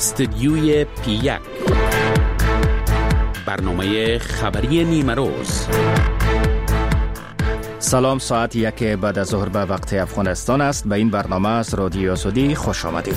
استدیوی پی1 برنامه خبری نیمه روز. سلام، ساعت 1 بعد از ظهر به وقت افغانستان است. به این برنامه از رادیو آزادی خوش آمدید.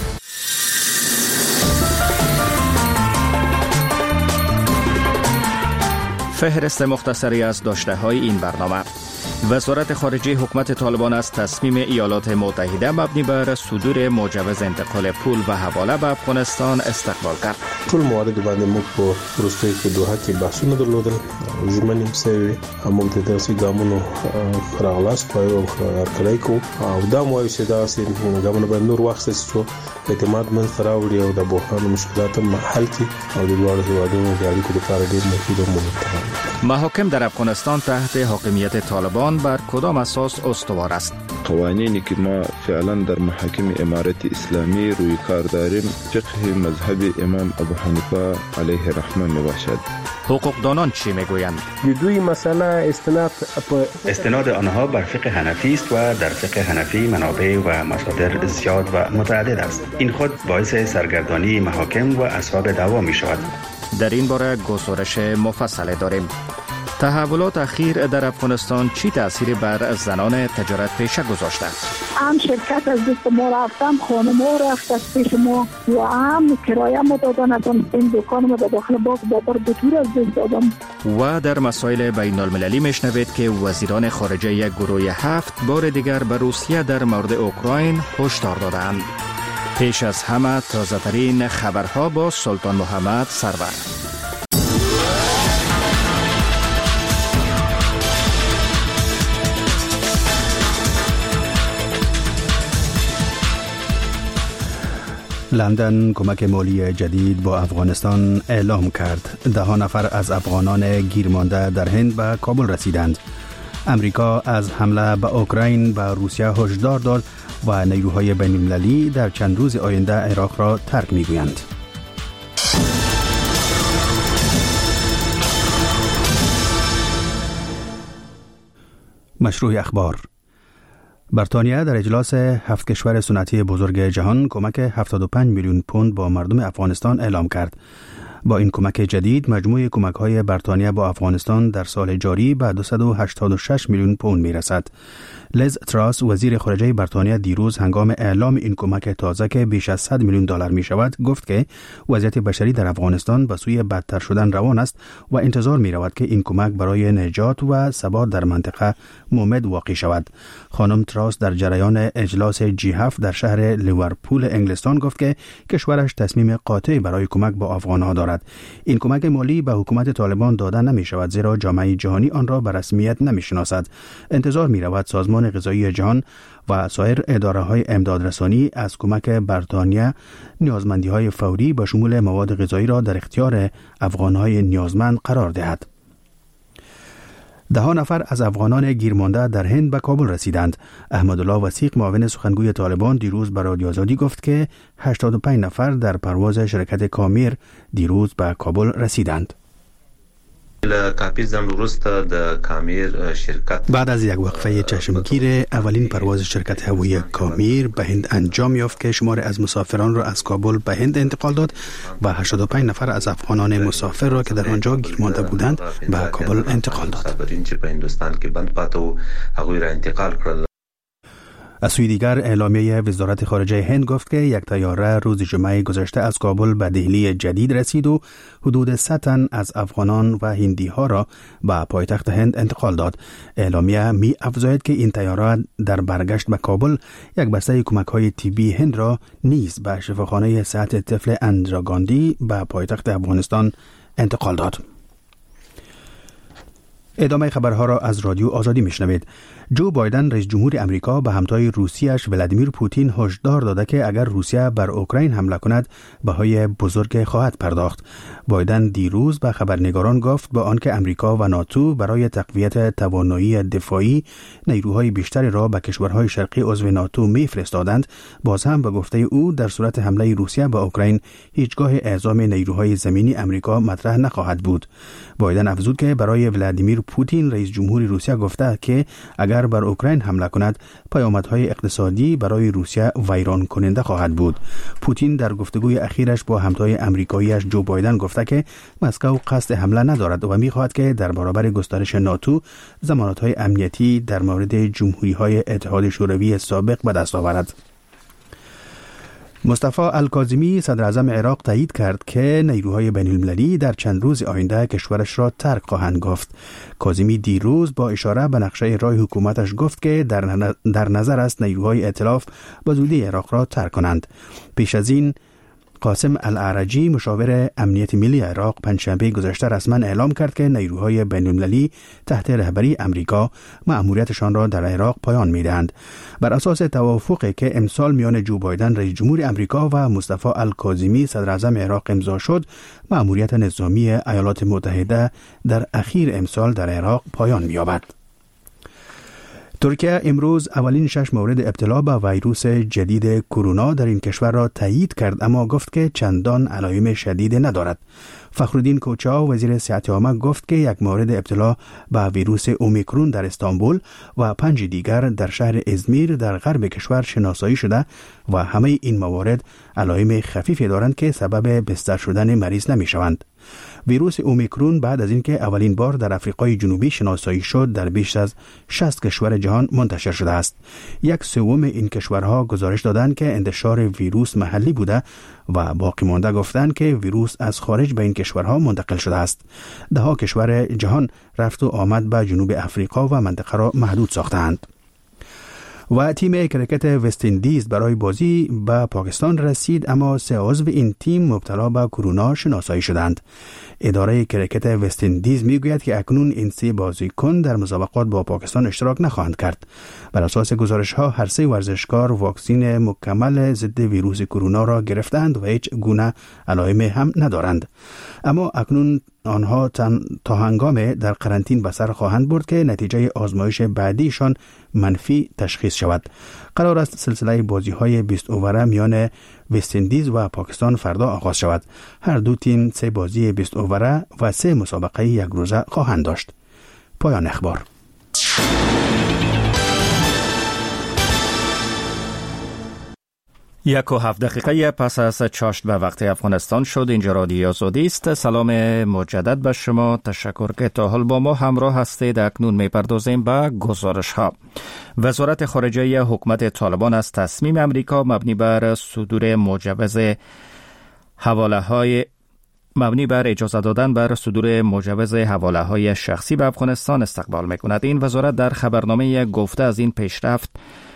فهرست مختصری از داشته های این برنامه. وزارت خارجه حکومت طالبان از تصمیم ایالات متحده مبنی بر صدور مجوز انتقال پول و حواله به افغانستان استقبال کرد. ټول موارد باندې موږ په پروسې کې دوه کې بحثونه درلودل. ژمنې مسوي موږ د داسې ګامونو راغلاس په یو کړای کو او دا مو چې دا سي ګامونه باندې نور وخت څه اعتماد من فراوړي او د بحران مشکلات حل کی او د دوه هیوادونو د اړیکو لپاره ډېر مفید او مهم. محاکم در افغانستان تحت حاکمیت طالبان بر کدام اساس استوار است؟ قوانینی که ما فعلا در محاکم امارت اسلامی روی کار داریم فقه مذهب امام ابو حنیفه علیه رحمه می باشد. حقوقدانان چی میگویند؟ دوی مسئله استناد آنها بر فقه حنفی است و در فقه حنفی منابع و مصادر زیاد و متعدد است. این خود باعث سرگردانی محاکم و اصحاب دعوا می شود. در این باره گزارش مفصل داریم. تحولات اخیر در افغانستان چی تأثیری بر زنان تجارت پیشه گذاشته؟ هم شرکت از دست ما رفتم، خانم ها رفت از پیش ما و هم کرایه ما دادن، از این دکان ما در داخل باغ بابر بطور از دست دادم. و در مسائل بین المللی میشنوید که وزیران خارجه یک گروه 7 بار دیگر به روسیه در مورد اوکراین هشدار دادند. پیش از همه تازه ترین خبرها با سلطان محمد سرور. لندن کمک مالی جدید با افغانستان اعلام کرد. 10 نفر از افغانان گیرمانده در هند به کابل رسیدند. امریکا از حمله به اوکراین به روسیه هشدار داد و نیروهای بین المللی در چند روز آینده عراق را ترک می‌گویند. مشروع اخبار. بریتانیا در اجلاس 7 کشور صنعتی بزرگ جهان کمک 75 میلیون پوند با مردم افغانستان اعلام کرد. با این کمک جدید مجموع کمک‌های بریتانیا با افغانستان در سال جاری به 286 میلیون پوند میرسد. لیز تراس وزیر خارجه بریتانیا دیروز هنگام اعلام این کمک تازه که بیش از 100 میلیون دلار می شود گفت که وضعیت بشری در افغانستان به سوی بدتر شدن روان است و انتظار می رود که این کمک برای نجات و ثبات در منطقه مومد واقع شود. خانم تراس در جریان اجلاس G7 در شهر لیورپول انگلستان گفت که کشورش تصمیم قاطعی برای کمک با افغانها دارد. این کمک مالی به حکومت طالبان داده نمی شود زیرا جامعه جهانی آن را به رسمیت نمی شناسد. انتظار می رود سازمان غذایی جهان و سایر اداره‌های امدادرسانی از کمک بریتانیا نیازمندی‌های فوری به شمول مواد غذایی را در اختیار افغان‌های نیازمند قرار دهد. 10 نفر از افغانان گیرمانده در هند به کابل رسیدند. احمدالله وثیق معاون سخنگوی طالبان دیروز به رادیو آزادی گفت که 85 نفر در پرواز شرکت کامیر دیروز به کابل رسیدند. بعد از یک وقفه چشمگیر اولین پرواز شرکت هوایی کامیر به هند انجام یافت که شمار از مسافران را از کابل به هند انتقال داد و 85 نفر از افغانان مسافر را که در آنجا گیر مانده بودند به کابل انتقال داد. از سوی دیگر اعلامیه وزارت خارجه هند گفت که یک طیاره روز جمعه گذشته از کابل به دهلی جدید رسید و حدود 100 تن از افغانان و هندی ها را به پایتخت هند انتقال داد. اعلامیه می افزاید که این طیاره در برگشت به کابل یک بسته کمک های طبی هند را نیز به شفاخانه صحت طفل اندرا گاندی به پایتخت افغانستان انتقال داد. ادامه خبرها را از رادیو آزادی میشنوید. جو بایدن رئیس جمهور امریکا به همتای روسیه‌اش ولادیمیر پوتین هشدار داده که اگر روسیه بر اوکراین حمله کند بهای بزرگ خواهد پرداخت. بایدن دیروز به خبرنگاران گفت با آنکه امریکا و ناتو برای تقویت توانایی دفاعی نیروهای بیشتری را به کشورهای شرقی عضو ناتو میفرستادند، باز هم به گفته او در صورت حمله روسیه به اوکراین هیچگاه اعزام نیروهای زمینی امریکا مطرح نخواهد بود. بایدن افزود که برای ولادیمیر پوتین رئیس جمهوری روسیه گفته که اگر بر اوکراین حمله کند پیامدهای اقتصادی برای روسیه ویران کننده خواهد بود. پوتین در گفتگوی اخیرش با همتای آمریکاییش جو بایدن گفته که مسکو قصد حمله ندارد و می‌خواهد که در برابر گسترش ناتو ضمانت‌های امنیتی در مورد جمهوری‌های اتحاد شوروی سابق به دست آورد. مصطفی الکاظمی صدر اعظم عراق تایید کرد که نیروهای بین المللی در چند روز آینده کشورش را ترک خواهند گفت. کاظمی دیروز با اشاره به نقشه راه حکومتش گفت که در نظر است نیروهای ائتلاف به زودی عراق را ترک کنند. پیش از این قاسم الاعرجی مشاور امنیت ملی عراق پنجشنبه گذشته رسما اعلام کرد که نیروهای بین المللی تحت رهبری امریکا مأموریتشان را در عراق پایان می‌دهند. بر اساس توافقی که امسال میان جو بایدن رئیس جمهور امریکا و مصطفی الکاظمی صدر اعظم عراق امضا شد، مأموریت نظامی ایالات متحده در اخیر امسال در عراق پایان می‌یابد. ترکیه امروز اولین 6 مورد ابتلا به ویروس جدید کرونا در این کشور را تایید کرد، اما گفت که چندان علائم شدید ندارد. فخرالدین کوچا وزیر صحت عامه گفت که 1 مورد ابتلا به ویروس اومیکرون در استانبول و 5 دیگر در شهر ازمیر در غرب کشور شناسایی شده و همه این موارد علائم خفیفی دارند که سبب بستر شدن مریض نمی شوند. ویروس اومیکرون بعد از اینکه اولین بار در آفریقای جنوبی شناسایی شد در بیش از 60 کشور جهان منتشر شده است. 1/3 این کشورها گزارش دادند که انتشار ویروس محلی بوده و باقی مانده گفتند که ویروس از خارج به این کشورها منتقل شده است. 10 کشور جهان رفت و آمد به جنوب آفریقا و منطقه را محدود ساختند. و تیم کرکت وست اندیز برای بازی به پاکستان رسید، اما 3 عضو این تیم مبتلا به کرونا شناسایی شدند. اداره کرکت وست اندیز میگوید که اکنون این 3 بازیکن در مسابقات با پاکستان اشتراک نخواهند کرد. بر اساس گزارش‌ها هر 3 ورزشکار واکسین مکمل ضد ویروس کرونا را گرفتند و هیچ گونه علائم هم ندارند. اما اکنون آنها تا هنگام در قرنطین به سر خواهند برد که نتیجه آزمایش بعدیشان منفی تشخیص شود. قرار است سلسله بازی‌های 20 اووره میان وست اندیز و پاکستان فردا آغاز شود. هر دو تیم 3 بازی 20 اووره و 3 مسابقه 1 روزه خواهند داشت. پایان اخبار. 1.7 دقیقه پس از چاشت به وقت افغانستان شد. اینجا رادیو آزادی است. سلام مجدد به شما. تشکر که تا حال با ما همراه هستید. اکنون میپردازیم به گزارش ها. وزارت خارجه حکومت طالبان از تصمیم امریکا مبنی بر اجازه دادن بر صدور مجوز حواله های شخصی به افغانستان استقبال میکند. این وزارت در خبرنامه گفته از این پیشرفت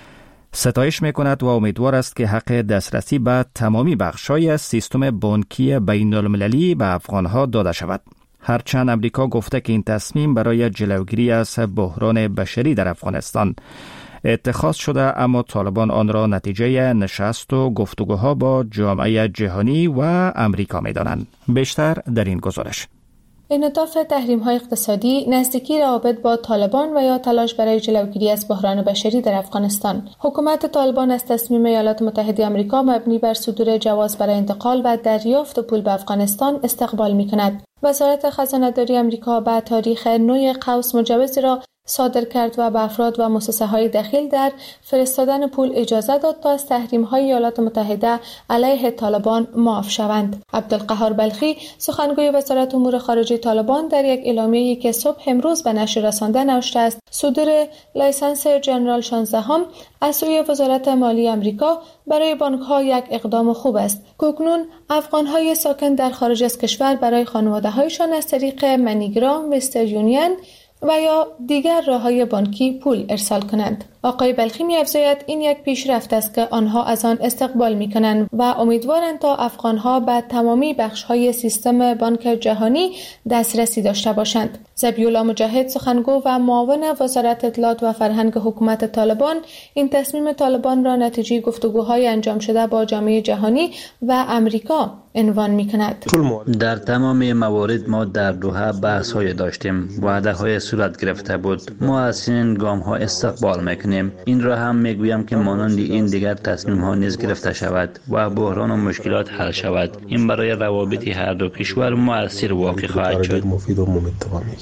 ستایش میکند و امیدوار است که حق دسترسی به تمامی بخش‌های از سیستم بانکی بین المللی به افغانها داده شود. هرچند امریکا گفته که این تصمیم برای جلوگیری از بحران بشری در افغانستان اتخاذ شده، اما طالبان آن را نتیجه نشست و گفتگوها با جامعه جهانی و امریکا می‌دانند. بیشتر در این گزارش. انعطاف تحریم‌های اقتصادی، نزدیکی روابط با طالبان و یا تلاش برای جلوگیری از بحران بشری در افغانستان. حکومت طالبان از تصمیم ایالات متحده آمریکا مبنی بر صدور جواز برای انتقال و دریافت پول به افغانستان استقبال می‌کند. وزارت خزانه‌داری آمریکا به تاریخ 9 قوس مجوزی را صادر کرد و به افراد و مؤسسه‌های دخیل در فرستادن پول اجازه داد تا از تحریم‌های ایالات متحده علیه طالبان معاف شوند. عبدالقهار بلخی، سخنگوی وزارت امور خارجه طالبان، در یک اعلامیه‌ای که صبح امروز به نشر رسانده نوشته است صدور لایسنس جنرال 16 از سوی وزارت مالی آمریکا برای بانک‌ها یک اقدام خوب است. کنون افغان‌های ساکن در خارج از کشور برای خانواده‌هایشان از طریق منیگرام، وسترن یونین و یا دیگر راه‌های بانکی پول ارسال کنند. آقای بلخی می‌افزاید این یک پیشرفت است که آنها از آن استقبال می‌کنند و امیدوارند تا افغان‌ها به تمامی بخش‌های سیستم بانک جهانی دسترسی داشته باشند. ذبیح‌الله مجاهد، سخنگو و معاون وزارت اطلاعات و فرهنگ حکومت طالبان، این تصمیم طالبان را نتیجه گفتگوهای انجام شده با جامعه جهانی و امریکا عنوان می‌کند. در تمام موارد ما در دوحه بحث‌های داشتیم، وعده‌های صورت گرفته بود. ما از این گام‌ها استقبال می‌کنیم. این را هم میگویم که مانند این دیگر تصمیم‌ها نیز گرفته شود و بحران و مشکلات حل شود. این برای روابط هر دو کشور مؤثر واقع خواهد شد.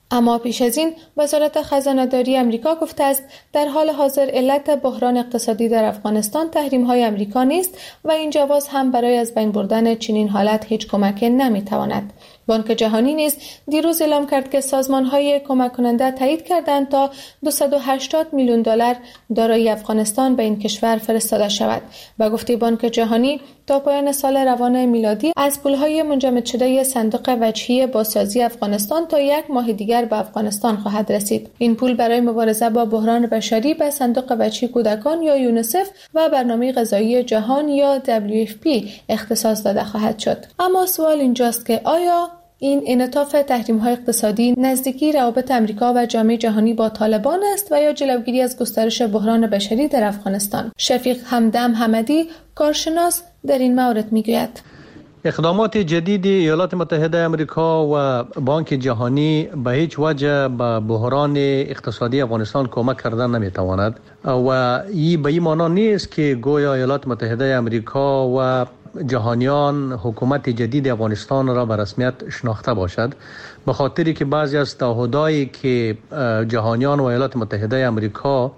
اما پیش از این وزارت خزانه‌داری آمریکا گفته است در حال حاضر علت بحران اقتصادی در افغانستان تحریم‌های آمریکا نیست و این جواز هم برای از بین بردن چنین حالت هیچ کمک نمی‌تواند. بانک جهانی نیز دیروز اعلام کرد که سازمان‌های کمک کننده تایید کردند تا $280 میلیون دارایی افغانستان به این کشور فرستاده شود. به گفته بانک جهانی تا پایان سال روان میلادی از پول‌های منجمد شده صندوق وجهی بازسازی افغانستان تا 1 ماه دیگر به افغانستان خواهد رسید. این پول برای مبارزه با بحران بشری به صندوق وجهی کودکان یا یونیسف و برنامه غذایی جهان یا WFP اختصاص داده خواهد شد. اما سوال اینجاست که آیا این انعطاف تحریم‌های اقتصادی نزدیکی روابط آمریکا و جامعه جهانی با طالبان است و یا جلوگیری از گسترش بحران بشری در افغانستان؟ شفیق همدم حمدی کارشناس در این مورد میگوید اقدامات جدید ایالات متحده آمریکا و بانک جهانی به هیچ وجه به بحران اقتصادی افغانستان کمک کردن نمیتواند و این به این معنی نیست که گویا ایالات متحده آمریکا و جهانیان حکومت جدید افغانستان را به رسمیت شناخته باشد، به خاطری که بعضی از تعهدایی که جهانیان و ایالات متحده آمریکا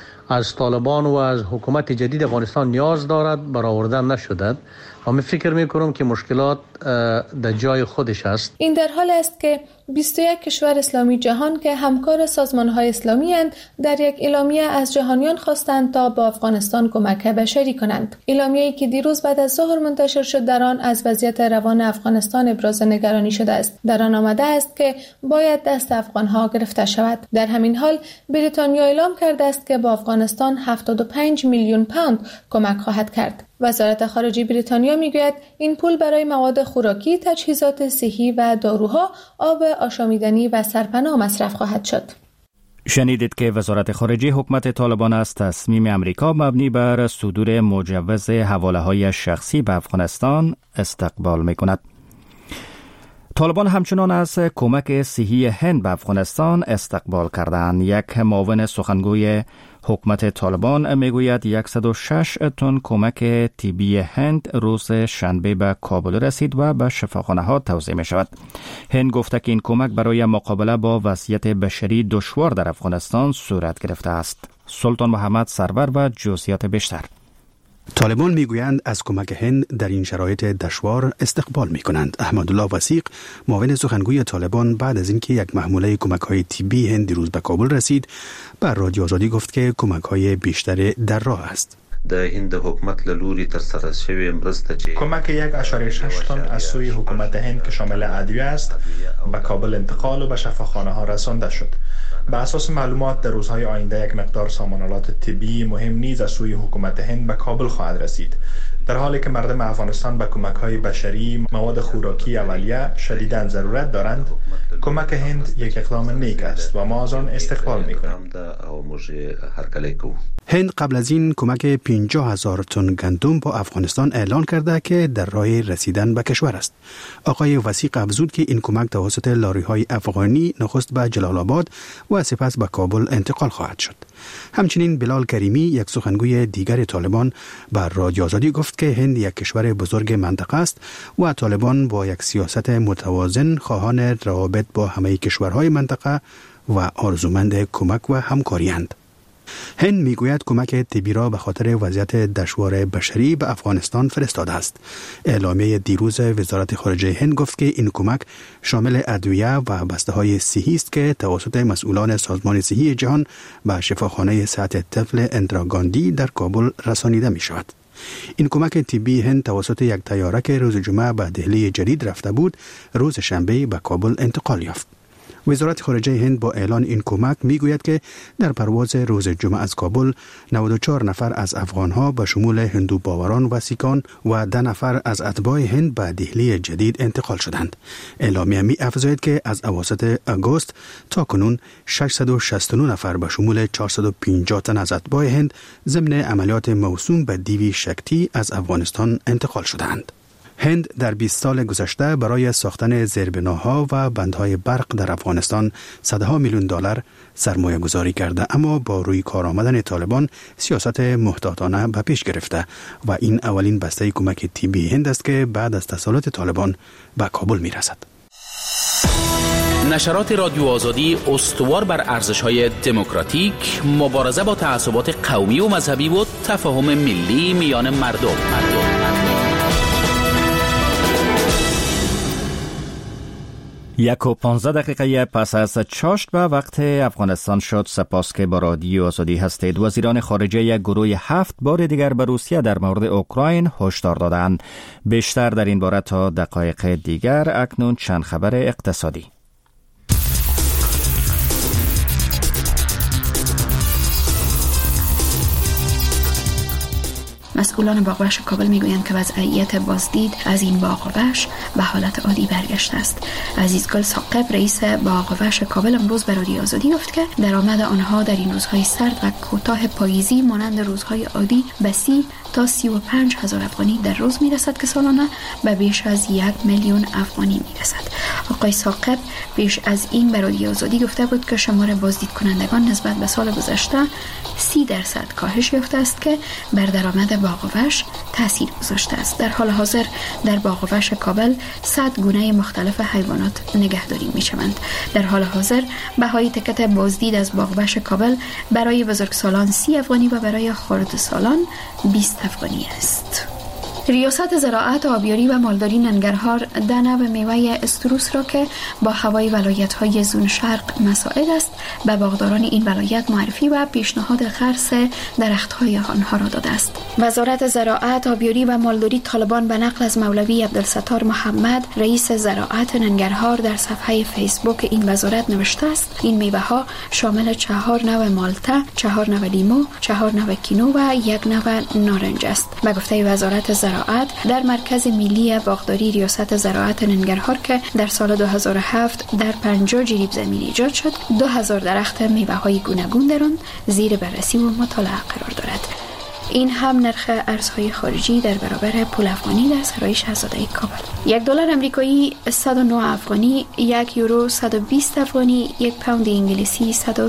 از طالبان و از حکومت جدید افغانستان نیاز دارد برآورده نشده و من فکر میکنم که مشکلات در جای خودش است. این در حال است که 21 کشور اسلامی جهان که همکار سازمان‌های اسلامی اند در یک اعلامیه از جهانیان خواستند تا با افغانستان کمک بشری کنند. اعلامیه‌ای که دیروز بعد از ظهر منتشر شد در آن از وضعیت روان افغانستان ابراز نگرانی شده است. در آن آمده است که باید دست افغان‌ها گرفته شود. در همین حال بریتانیا اعلام کرده است که با افغانستان 75 میلیون پوند کمک خواهد کرد. وزارت خارجه بریتانیا میگوید این پول برای مواد خوراکی، تجهیزات صحی و داروها، آب آشامیدنی و سرپناه مصرف خواهد شد. شنیدید که وزارت خارجه حکومت طالبان از تصمیم امریکا مبنی بر صدور مجوز حواله‌های شخصی به افغانستان استقبال می‌کند. طالبان همچنان از کمک صحی هند به افغانستان استقبال کردند. یک معاون سخنگوی حکومت طالبان میگوید 106 تن کمک طبی هند روز شنبه به کابل رسید و به شفاخانه‌ها توزیع می شود. هند گفته که این کمک برای مقابله با وضعیت بشری دشوار در افغانستان صورت گرفته است. سلطان محمد سرور و جزئیات بیشتر. طالبان میگویند از کمک هند در این شرایط دشوار استقبال میکنند. احمدالله وثیق معاون سخنگوی طالبان بعد از اینکه یک محموله کمک‌های طبی هند دیروز به کابل رسید بر رادیو آزادی گفت که کمک‌های بیشتر در راه است. د هند حکومت لوري تر سره شوی مرسته چې کمک 1.6 تن از سوی حکومت هند که شامل ادویه است به کابل انتقال و به شفاخانه‌ها رسانده شد. به اساس معلومات در روزهای آینده یک مقدار سامانالات طبی مهم نیز از سوی حکومت هند به کابل خواهد رسید، در حالی که مردم افغانستان به کمک‌های بشری، مواد خوراکی اولیه شدیداً ضرورت دارند. کمک هند یک اقدام نیک است و ما از آن استقبال می‌کنیم. هند قبل از این کمک 50,000 تن گندم با افغانستان اعلان کرده که در راه رسیدن به کشور است. آقای وثیق افزود که این کمک توسط لاری‌های افغانی نخست به جلال آباد و سپس به کابل انتقال خواهد شد. همچنین بلال کریمی یک سخنگوی دیگر طالبان بر رادیو آزادی گفت که هند یک کشور بزرگ منطقه است و طالبان با یک سیاست متوازن خواهان روابط با همه کشورهای منطقه و آرزومند کمک و همکاری‌اند. هند میگوید کمک طبی را به خاطر وضعیت دشوار بشری به افغانستان فرستاده است. اعلامیه دیروز وزارت خارجه هند گفت که این کمک شامل ادویه و بسته‌های صحی است که توسط مسئولان سازمان صحی جهان به شفاخانه صحت طفل اندرا گاندی در کابل رسانیده می شود. این کمک طبی هند توسط یک طیاره که روز جمعه به دهلی جدید رفته بود، روز شنبه به کابل انتقال یافت. وزارت خارجه هند با اعلان این کمک میگوید که در پرواز روز جمعه از کابل 94 نفر از افغانها به شمول هندو باوران و سیکان و 10 نفر از اتباع هند به دهلی جدید انتقال شدند. اعلامیه می افزاید که از اواسط آگوست تا کنون 669 نفر به شمول 450 تن از اتباع هند ضمن عملیات موسوم به دیوی شکتی از افغانستان انتقال شدند. هند در 20 سال گذشته برای ساختن زیربناها و بندهای برق در افغانستان صدها میلیون دلار سرمایه گذاری کرده، اما با روی کار آمدن طالبان سیاست محتاطانه به پیش گرفته و این اولین بسته کمک طبی هند است که بعد از تسلط طالبان به کابل می رسد. نشرات رادیو آزادی استوار بر ارزش‌های دموکراتیک، مبارزه با تعصبات قومی و مذهبی و تفاهم ملی میان مردم. 1:15 پس از چاشت به وقت افغانستان شد. سپاس که با رادیو آزادی هستید. وزیران خارجه یک گروه 7 بار دیگر به روسیه در مورد اوکراین هشدار دادند. بیشتر در این باره تا دقایق دیگر. اکنون چند خبر اقتصادی. مسئولان باغ‌وحش کابل میگویند که وضعیت بازدید از این باغ‌وحش به حالت عادی برگشته است. عزیزگل ثاقب رئیس باغ‌وحش کابل امروز به رادیو آزادی گفت که درآمد آنها در این روزهای سرد و کوتاه پاییزی مانند روزهای عادی به 30 تا 35,000 افغانی در روز میرسد که سالانه به بیش از 1,000,000 افغانی میرسد. آقای ثاقب بیش از این به رادیو آزادی گفته بود که شمار بازدید کنندگان نسبت به سال گذشته 30% کاهش یافته است که بر درآمد باغ‌وحش تاثیر گذاشته است. در حال حاضر در باغ‌وحش کابل 100 گونه مختلف حیوانات نگهداری می‌شوند. در حال حاضر بهای تکت بازدید از باغ‌وحش کابل برای بزرگسالان 30 افغانی و برای خردسالان 20 افغانی است. ریاست زراعت، آبیاری و مالداری ننگرهار دانه و میوه استروس را که با هوای ولایت‌های زون شرق مساعد است به باغداران این ولایت معرفی و پیشنهاد خرس درخت‌های آنها را داده است. وزارت زراعت، آبیاری و مالداری طالبان به نقل از مولوی عبدالستار محمد رئیس زراعت ننگرهار در صفحه فیسبوک این وزارت نوشته است این میوه‌ها شامل 4 نوع مالته، 4 نوع لیمو، 4 نوع کینو و 1 نوع نارنج است. به گفته وزارت زراعت در مرکز ملی باغداری ریاست زراعت ننگرهار که در سال 2007 در 50 جریب زمین ایجاد شد 2000 درخت میوه‌های گوناگون در آن زیر بررسی و مطالعه قرار دارد. این هم نرخ ارزهای خارجی در برابر پول افغانی در سرای شاهزاده کابل. $1 آمریکایی 109 افغانی، 1 یورو 120 افغانی، 1 پوند انگلیسی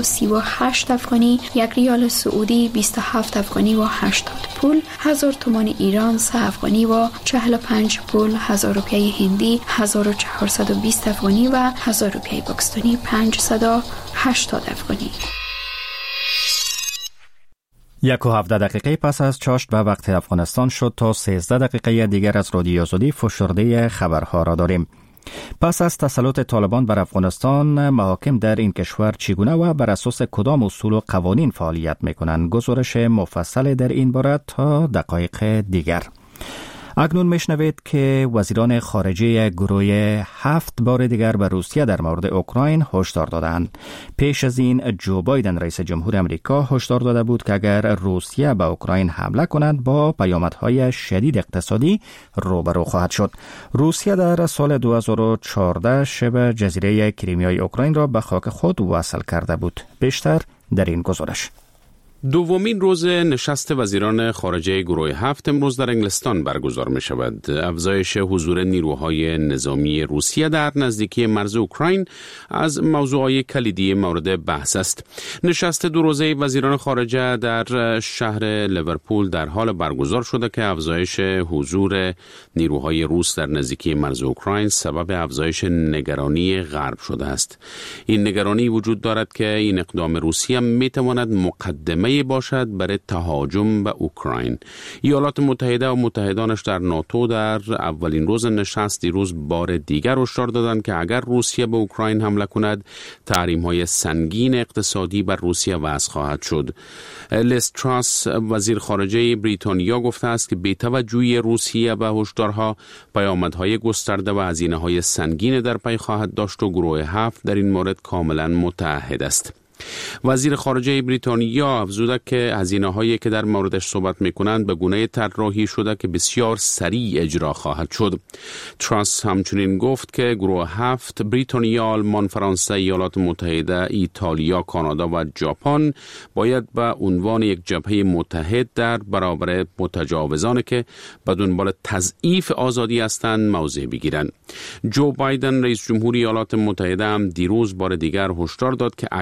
138 افغانی، 1 ریال سعودی 27 افغانی و 80 پول، 1000 تومان ایران 3 افغانی و 45 پول، 1000 روپیه هندی 1420 افغانی و 1000 روپیه پاکستانی 580 افغانی. 1:17 پس از چاشت به وقت افغانستان شد. تا 13 دقیقه دیگر از رادیو آزادی فشرده خبرها را داریم. پس از تسلط طالبان بر افغانستان، محاکم در این کشور چگونه و بر اساس کدام اصول و قوانین فعالیت میکنند؟ گزارش مفصل در این باره تا دقایق دیگر. اکنون میشنوید که وزیران خارجه گروه 7 بار دیگر به روسیه در مورد اوکراین هشدار دادند. پیش از این جو بایدن رئیس جمهور امریکا هشدار داده بود که اگر روسیه به اوکراین حمله کند با پیامدهای شدید اقتصادی روبرو خواهد شد. روسیه در سال 2014 شبه جزیره کریمیای اوکراین را به خاک خود وصل کرده بود. بیشتر در این گزارش. دومین روز نشست وزیران خارجه گروه 7 امروز در انگلستان برگزار می شود. افزایش حضور نیروهای نظامی روسیه در نزدیکی مرز اوکراین از موضوعات کلیدی مورد بحث است. نشست 2 روزه وزیران خارجه در شهر لیورپول در حال برگزار شده که افزایش حضور نیروهای روس در نزدیکی مرز اوکراین سبب افزایش نگرانی غرب شده است. این نگرانی وجود دارد که این اقدام روسیه می تواند مقدمه باشد برای تهاجم به اوکراین. ایالات متحده و متحدانش در ناتو در اولین روز نشست دیروز بار دیگر هشدار دادند که اگر روسیه به اوکراین حمله کند تحریم‌های سنگین اقتصادی بر روسیه وضع خواهد شد. لیز تراس وزیر خارجه بریتانیا گفته است که بی‌توجهی روسیه به هشدارها پیامدهای گسترده و هزینه‌های سنگین در پی خواهد داشت و گروه 7 در این مورد کاملا متحد است. وزیر خارجه بریتانیا افزوده که هزینه‌هایی که در موردش صحبت می‌کنند به گونه طراحی شده که بسیار سریع اجرا خواهد شد. تراس همچنین گفت که گروه 7 بریتانیا، آلمان، فرانسه، ایالات متحده، ایتالیا، کانادا و ژاپن باید به عنوان یک جبهه متحد در برابر متجاوزانی که به دنبال تضعیف آزادی هستند موضع بگیرند. جو بایدن رئیس جمهور ایالات متحده هم دیروز بار دیگر هشدار داد که اگر روسیه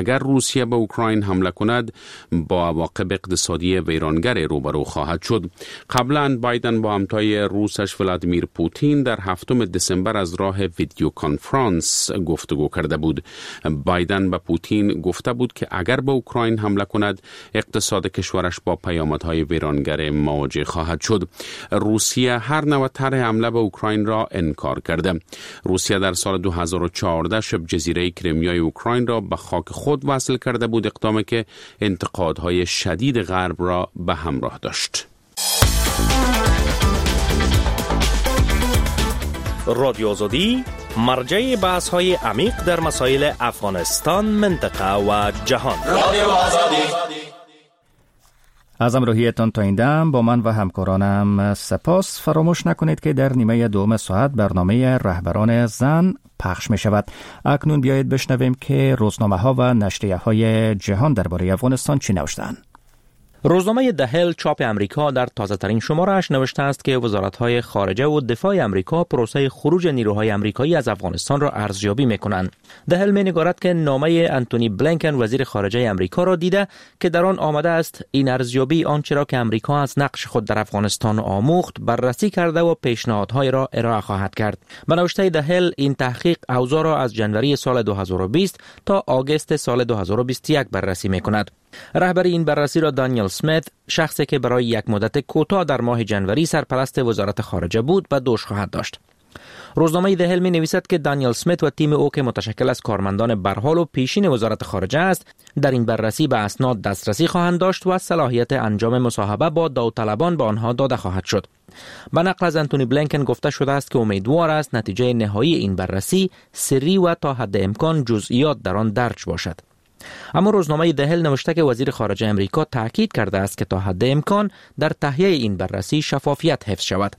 روسیه به اوکراین حمله کند با عواقب اقتصادی ویرانگر روبرو خواهد شد. قبلا بایدن با همتای روسش ولادیمیر پوتین در 7 دسامبر از راه ویدیو کنفرانس گفتگو کرده بود. بایدن به پوتین گفته بود که اگر به اوکراین حمله کند اقتصاد کشورش با پیامدهای ویرانگر مواجه خواهد شد. روسیه هر نوع طرح حمله به اوکراین را انکار کرده. روسیه در سال 2014 شبه جزیره کریمیای اوکراین را به خاک خود وصل کرده بود، اقدامی که انتقادهای شدید غرب را به همراه داشت. رادیو آزادی مرجع بحث‌های عمیق در مسائل افغانستان، منطقه و جهان. رادیو آزادی. از همراهیتان تا این دم با من و همکارانم سپاس. فراموش نکنید که در نیمه دوم ساعت برنامه رهبران زن پخش می شود. اکنون بیایید بشنویم که روزنامه ها و نشریه های جهان درباره افغانستان چی نوشتند. روزنامه دهل چاپ امریکا در تازه ترین شماره‌اش نوشته است که وزارت‌های خارجه و دفاع امریکا پروسه خروج نیروهای آمریکایی از افغانستان را ارزیابی می‌کنند. دهل می‌نگارد که نامه انتونی بلینکن وزیر خارجه امریکا را دیده که در آن آمده است این ارزیابی آنچه را که امریکا از نقش خود در افغانستان آموخت بررسی کرده و پیشنهادهای را ارائه خواهد کرد. به نوشته دهل این تحقیق اوضاع را از جنوری سال 2020 تا آگوست سال 2021 بررسی می‌کند. رهبر این بررسی را دانیل اسمیت، شخصی که برای یک مدت کوتاه در ماه جنوری سرپرست وزارت خارجه بود، به دوش خواهد داشت. روزنامه دهل می نویسد که دانیل اسمیت و تیم او که متشکل از کارمندان برحال و پیشین وزارت خارجه است، در این بررسی به اسناد دسترسی خواهند داشت و صلاحیت انجام مصاحبه با داوطلبان به آنها داده خواهد شد. به نقل از انتونی بلینکن گفته شده است که امیدوار است نتیجه نهایی این بررسی سری و تا حد امکان جزئیات در آن درج باشد. اما روزنامه دهل نوشته که وزیر خارجه امریکا تاکید کرده است که تا حد امکان در تهیه این بررسی شفافیت حفظ شود.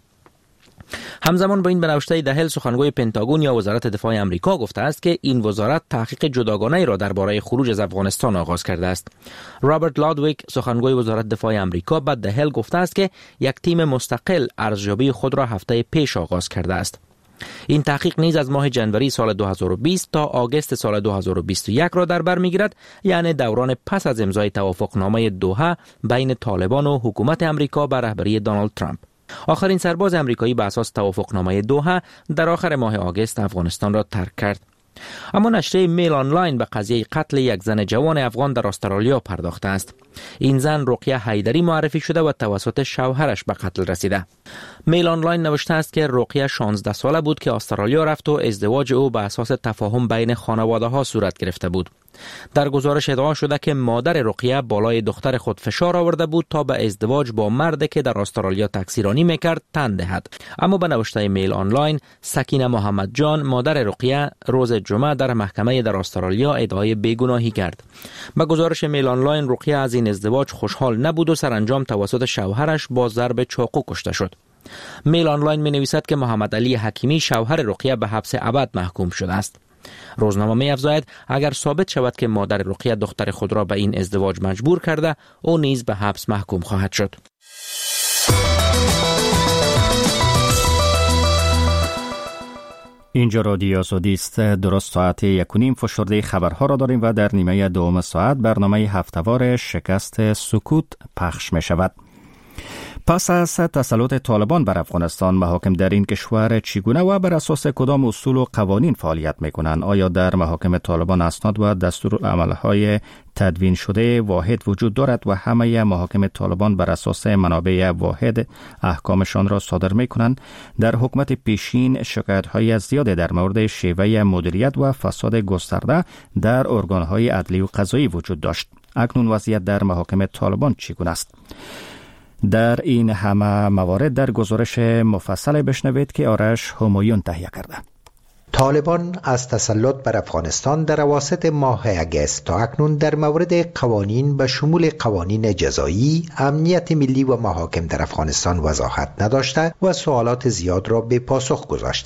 همزمان با این به نوشته دهل سخنگوی پنتاگون یا وزارت دفاع امریکا گفته است که این وزارت تحقیق جداگانه‌ای را درباره خروج از افغانستان آغاز کرده است. رابرت لادویک سخنگوی وزارت دفاع امریکا به دهل گفته است که یک تیم مستقل ارزیابی خود را هفته پیش آغاز کرده است. این تحقیق نیز از ماه جنوری سال 2020 تا آگوست سال 2021 را در بر می‌گیرد، یعنی دوران پس از امضای توافقنامه دوحه بین طالبان و حکومت امریکا به رهبری دونالد ترامپ. آخرین سرباز امریکایی به اساس توافقنامه دوحه در آخر ماه آگوست افغانستان را ترک کرد. اما نشریه میل آنلاین به قضیه قتل یک زن جوان افغان در استرالیا پرداخته است. این زن رقیه حیدری معرفی شده و توسط شوهرش به قتل رسیده. میل آنلاین نوشته است که رقیه 16 ساله بود که استرالیا رفت و ازدواج او به اساس تفاهم بین خانواده ها صورت گرفته بود. در گزارش ادعا شده که مادر رقیه بالای دختر خود فشار آورده بود تا به ازدواج با مردی که در استرالیا تکثیرانی میکرد تن دهد. اما به نوشته میل آنلاین، سکینه محمد جان مادر رقیه روز جمعه در محکمه در استرالیا ادعای بیگناهی کرد. به گزارش میل آنلاین، رقیه از این ازدواج خوشحال نبود و سرانجام توسط شوهرش با ضرب چاقو کشته شد. میل آنلاین می نویسد که محمد علی حکیمی شوهر رقیه به حبس ابد محکوم شده است. روزنامه می افزاید اگر ثابت شود که مادر رقیه دختر خود را به این ازدواج مجبور کرده، او نیز به حبس محکوم خواهد شد. اینجا رادیو آزادی است. درست ساعت 1:30 فشرده خبرها را داریم و در نیمه دوم ساعت برنامه هفته‌وار شکست سکوت پخش می شود. پس از تسلط طالبان بر افغانستان، محاکم در این کشور چگونه و بر اساس کدام اصول و قوانین فعالیت می‌کنند؟ آیا در محاکم طالبان اسناد و دستورالعمل‌های تدوین شده واحد وجود دارد و همه محاکم طالبان بر اساس منابع واحد احکامشان را صادر می‌کنند؟ در حکومت پیشین شکایت‌های زیاد در مورد شیوه مدیریت و فساد گسترده در ارگان‌های عدلی و قضایی وجود داشت. اکنون وضعیت در محاکم طالبان چگونه است؟ در این همه موارد در گزارش مفصل بشنوید که آرش همایون تهیه کرده. طالبان از تسلط بر افغانستان در اواسط ماه اگست تا اکنون در مورد قوانین به شمول قوانین جزایی، امنیت ملی و محاکم در افغانستان وضاحت نداشته و سوالات زیاد را به پاسخ گذاشتند.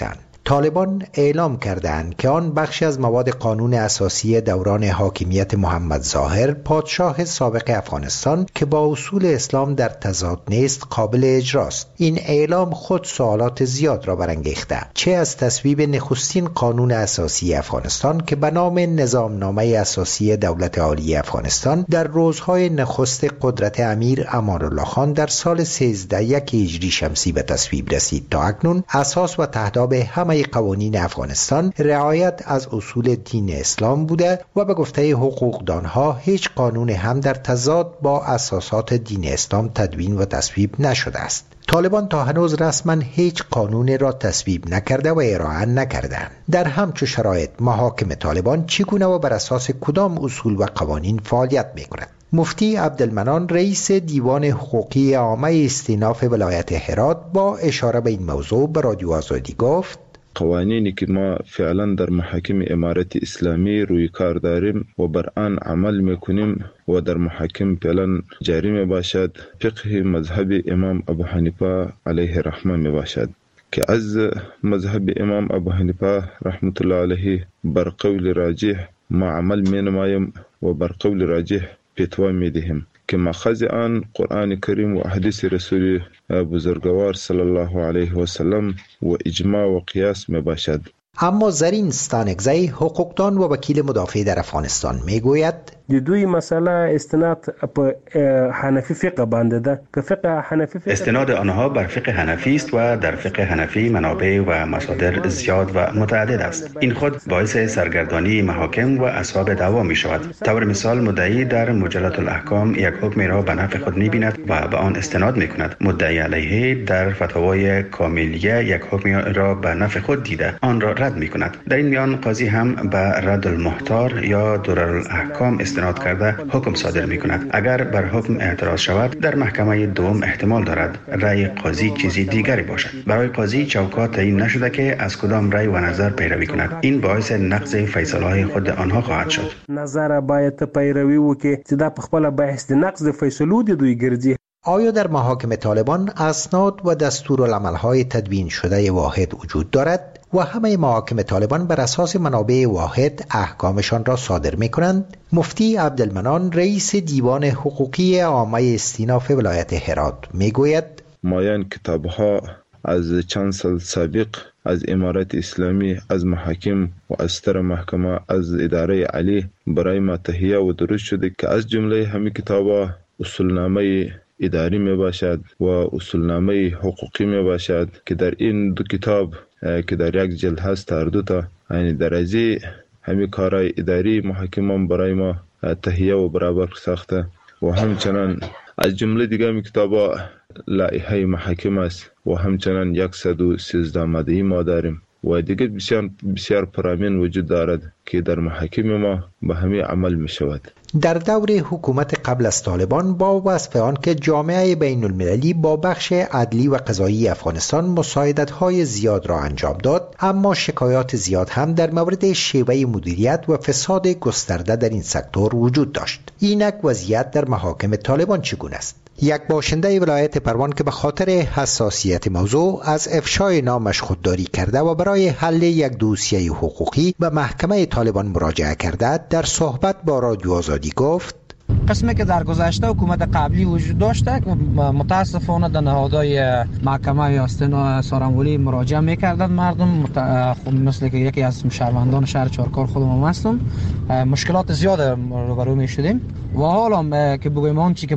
طالبان اعلام کردند که آن بخشی از مواد قانون اساسی دوران حاکمیت محمد ظاهر پادشاه سابق افغانستان که با اصول اسلام در تضاد نیست قابل اجراست. این اعلام خود سوالات زیاد را برانگیخته، چه از تصویب نخستین قانون اساسی افغانستان که به نام نظامنامه اساسی دولت عالی افغانستان در روزهای نخست قدرت امیر امان الله خان در سال 1301 هجری شمسی به تصویب رسید تا اکنون اساس و تهداب همه قوانین افغانستان رعایت از اصول دین اسلام بوده و به گفته حقوقدانها هیچ قانون هم در تضاد با اساسات دین اسلام تدوین و تصویب نشده است. طالبان تا هنوز رسما هیچ قانون را تصویب نکرده و ارائه نکردند. در همچو شرایط محاکم طالبان چگونه و بر اساس کدام اصول و قوانین فعالیت می‌کند؟ مفتی عبدالمنان رئیس دیوان حقوقی عامه استیناف ولایت هرات با اشاره به این موضوع به رادیو آزادی گفت: قوانینی که ما فعلا در محاکم امارت اسلامی روی کار داریم و بر آن عمل میکنیم و در محاکم فعلا جاری می باشد فقه مذهب امام ابو حنیفه علیه رحمه می باشد که از مذهب امام ابو حنیفه رحمت الله علیه بر قول راجح ما عمل می نمایم و بر قول راجح فتوا می دهیم که مأخذ آن قرآن کریم و حدیث رسول بزرگوار صلی الله علیه و سلم و اجماع و قیاس می باشد. اما زرین ستانکزی حقوقدان و وکیل مدافع در افغانستان می گوید د دوی مسئله استناد په حنفی فقه باندې ده که فقه حنفی فقه استناد آنها بر فقه حنفی است و در فقه حنفی منابع و مصادر زیاد و متعدد است. این خود باعث سرگردانی محاکم و اصحاب دعوا می شود. طور مثال مدعی در مجلات الاحکام یک حکم را به نفع خود می بیند و به آن استناد می کند. مدعی علیه در فتاوای کاملیه یک حکم را به نفع خود دیده آن را رد می کند. در این میان قاضی هم به رد المحتار یا درارالاحکام استناد کرده حکم صادر می کند. اگر بر حکم اعتراض شود در محکمه دوم احتمال دارد رأی قاضی چیزی دیگری باشد. برای قاضی چوکات تعیین نشده که از کدام رأی و نظر پیروی کند. این باعث نقض فیصله خود آنها خواهد شد. نظر باید پیروی وکړي چې دا په خپل بحث د نقض فیصلو د دوی ګرځي. آیا در محاکم طالبان اسناد و دستورالعمل‌های تدوین شده واحد وجود دارد و همه محاکم طالبان بر اساس منابع واحد احکامشان را صادر می کنند؟ مفتی عبدالمنان رئیس دیوان حقوقی عامه استیناف ولایت هرات می گوید مایان کتابها از چند سال سابق از امارت اسلامی، از محاکم و از ستر محکمه، از اداره علی برای ما تهیه و درست شده که از جمله همین کتابها اصولنامه اداری می باشد و اصولنامه حقوقی می باشد که در این دو کتاب که در یک جلد هست هر دو تا یعنی درجه همین کارهای اداری محاکمان برای ما تهیه و برابر ساخته و همچنان از جمله دیگه همین کتابا لایحه محاکم است و همچنان 113 ماده ما داریم و دیگه بسیار پرامین وجود دارد که در محاکم ما به همین عمل می شود. در دور حکومت قبل از طالبان با وصف آن که جامعه بین المللی با بخش عدلی و قضایی افغانستان مساعدت‌های زیاد را انجام داد، اما شکایات زیاد هم در مورد شیوه مدیریت و فساد گسترده در این سکتور وجود داشت. اینک وضعیت در محاکم طالبان چگونه است؟ یک باشنده ولایت پروان که به خاطر حساسیت موضوع از افشای نامش خودداری کرده و برای حل یک دوسیه حقوقی به محکمه طالبان مراجعه کرده در صحبت با رادیو آزادی گفت قسمی که در گذشته حکومت قبلی وجود داشته که متاسفانه در نهادهای محکمه یا استناد سارنگولی مراجعه میکردند مردم مثل که یکی از شهروندان شهر چارکار خودم هستم مشکلات زیاد روبرو میشدیم و حالا که بگویم آن چی که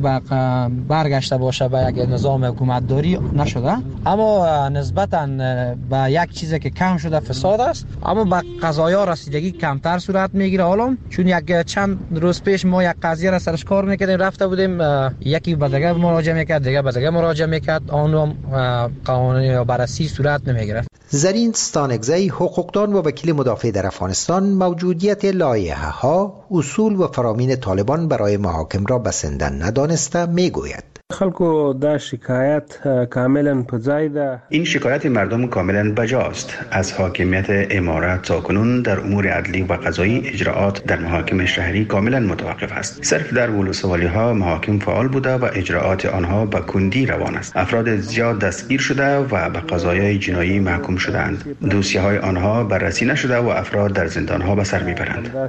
برگشته باشه به یک نظام حکومت داری نشده، اما نسبتا به یک چیزی که کم شده فساد است، اما به قضایا رسیدگی کمتر صورت میگیره. حالا چون یک چند روز پیش ما یک قضیه را سرش کار میکردیم رفته بودیم یکی به دیگه مراجعه میکرد دیگه به دیگه مراجعه میکرد آن قانونی یا بررسی صورت نمیگرفت. زرین ستانکزی حقوقدان و وکیل مدافع در افغانستان موجودیت لایحه ها، اصول و فرامین طالبان برای محاکم را بسنده ندانسته میگوید خلکو دا شکایت کاملا په ځای ده. این شکایت مردم کاملا بجاست. از حاکمیت امارات تاکنون در امور عدلی و قضایی اجراعات در محاکم شهری کاملا متوقف است. صرف در ولسوالی ها محاکم فعال بوده و اجراعات آنها به کندی روان است. افراد زیاد دستگیر شده و به قضایای جنایی محکوم شدند. دوسیه های آنها بررسی نشده و افراد در زندان ها به سر میبرند.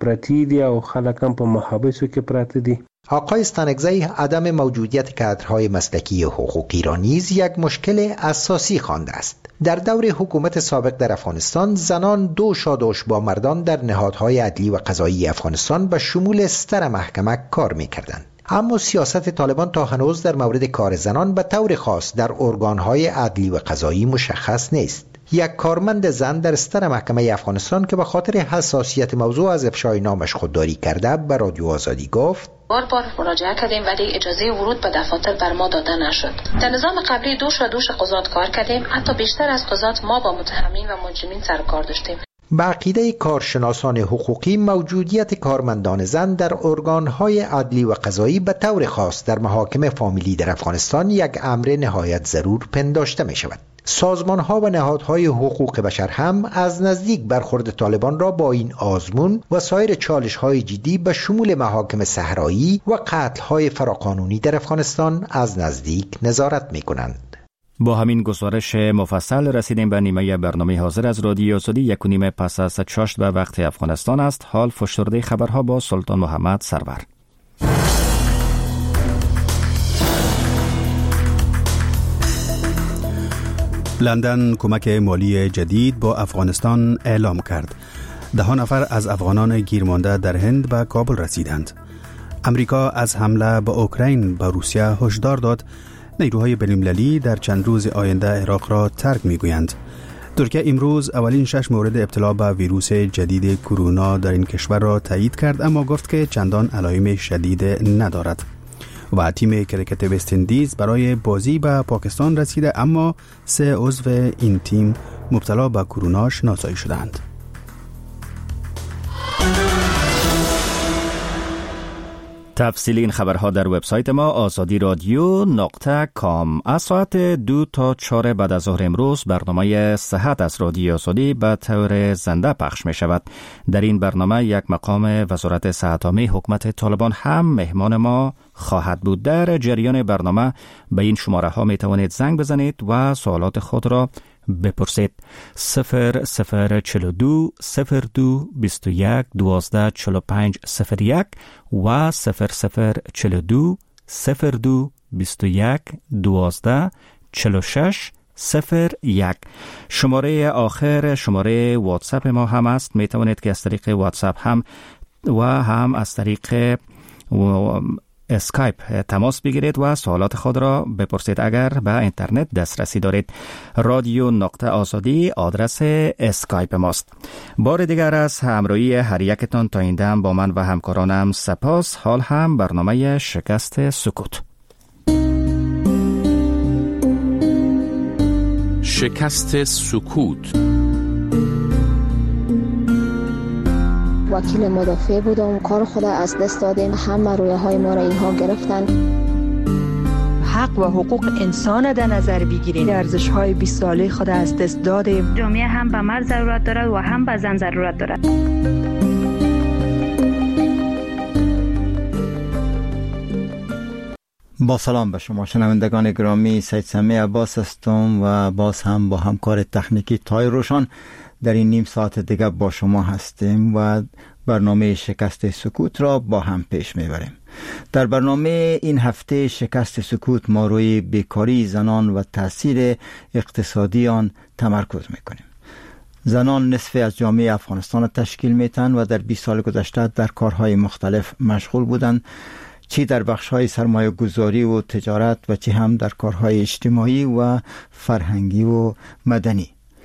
آقای استانکزی آدم موجودیت کادرهای مسلکی حقوقی را نیز یک مشکل اساسی خوانده است. در دور حکومت سابق در افغانستان زنان دو شادوش با مردان در نهادهای عدلی و قضایی افغانستان به شمول ستر محکمه کار می‌کردند. اما سیاست طالبان تا هنوز در مورد کار زنان به طور خاص در ارگانهای عدلی و قضایی مشخص نیست. یک کارمند زن در ستر محکمه افغانستان که به خاطر حساسیت موضوع از افشای نامش خودداری کرده به رادیو آزادی گفت: بار مراجعه کردیم ولی اجازه ورود به دفاتر بر ما داده نشد. در نظام قبلی دوش قضات کار کردیم، حتی بیشتر از قضات ما با متهمین و مجرمین سر و کار داشتیم. به عقیده کارشناسان حقوقی موجودیت کارمندان زن در ارگانهای عدلی و قضایی به طور خاص در محاکم فامیلی در افغانستان یک امر نهایت ضرور پنداشته می شود. سازمان‌ها و نهادهای حقوق بشر هم از نزدیک برخورد طالبان را با این آزمون و سایر چالش‌های جدی به شمول محاکم صحرایی و قتل‌های فراقانونی در افغانستان از نزدیک نظارت می‌کنند. با همین گزارش مفصل رسیدیم به نیمه برنامه حاضر از رادیو آزادی. 1:30 پس از چاشت به وقت افغانستان است. حال فشرده خبرها با سلطان محمد سرور. لندن کمک مالی جدید با افغانستان اعلام کرد. 10 نفر از افغانان گیرمانده در هند به کابل رسیدند. امریکا از حمله به اوکراین به روسیه هشدار داد. نیروهای بین‌المللی در چند روز آینده عراق را ترک می‌گویند. ترکیه امروز اولین 6 مورد ابتلا به ویروس جدید کرونا در این کشور را تایید کرد، اما گفت که چندان علائم شدید ندارد. و تیم کرکت وست اندیز برای بازی به پاکستان رسیده، اما 3 عضو این تیم مبتلا به کرونا شناسایی شدند. تفصیل این خبرها در وبسایت ما azadi.radio.com. از ساعت 2 تا 4 بعد از ظهر امروز برنامه صحت از رادیو آزادی به طور زنده پخش می شود. در این برنامه یک مقام وزارت صحت عامه حکومت طالبان هم مهمان ما خواهد بود. در جریان برنامه به این شماره ها می توانید زنگ بزنید و سوالات خود را بپرسید. 0042 02 21 12 45 01 و 0042 02 21 12 46 01. شماره آخر شماره واتساپ ما هم است. می توانید که از طریق واتساپ هم و هم از طریق اسکایپ تماس بگیرید و سوالات خود را بپرسید اگر به اینترنت دسترسی دارید. radio.azadi آدرس اسکایپ ماست. بار دیگر از همراهی هر یکتان تا این دم با من و همکارانم سپاس. حال هم برنامه شکست سکوت. شکست سکوت. وکیل مدافع بودم، کار خود از دست دادیم، همه رویه های ما را اینها گرفتن. حق و حقوق انسان در نظر بگیریم. ارزش های 20 ساله خود از دست دادیم. جامعه هم به مرد ضرورت دارد و هم به زن ضرورت دارد. با سلام به شما شنوندگان گرامی، سید سمی عباس هستم و باز هم با همکار تکنیکی تای روشان در این نیم ساعت دیگه با شما هستیم و برنامه شکست سکوت را با هم پیش میبریم. در برنامه این هفته شکست سکوت ما روی بیکاری زنان و تاثیر اقتصادی آن تمرکز میکنیم. زنان نصف از جامعه افغانستان تشکیل میتن و در 20 سال گذشته در کارهای مختلف مشغول بودند، چی در بخش‌های سرمایه گذاری و تجارت و چی هم در کارهای اجتماعی و فرهنگی و مدنی.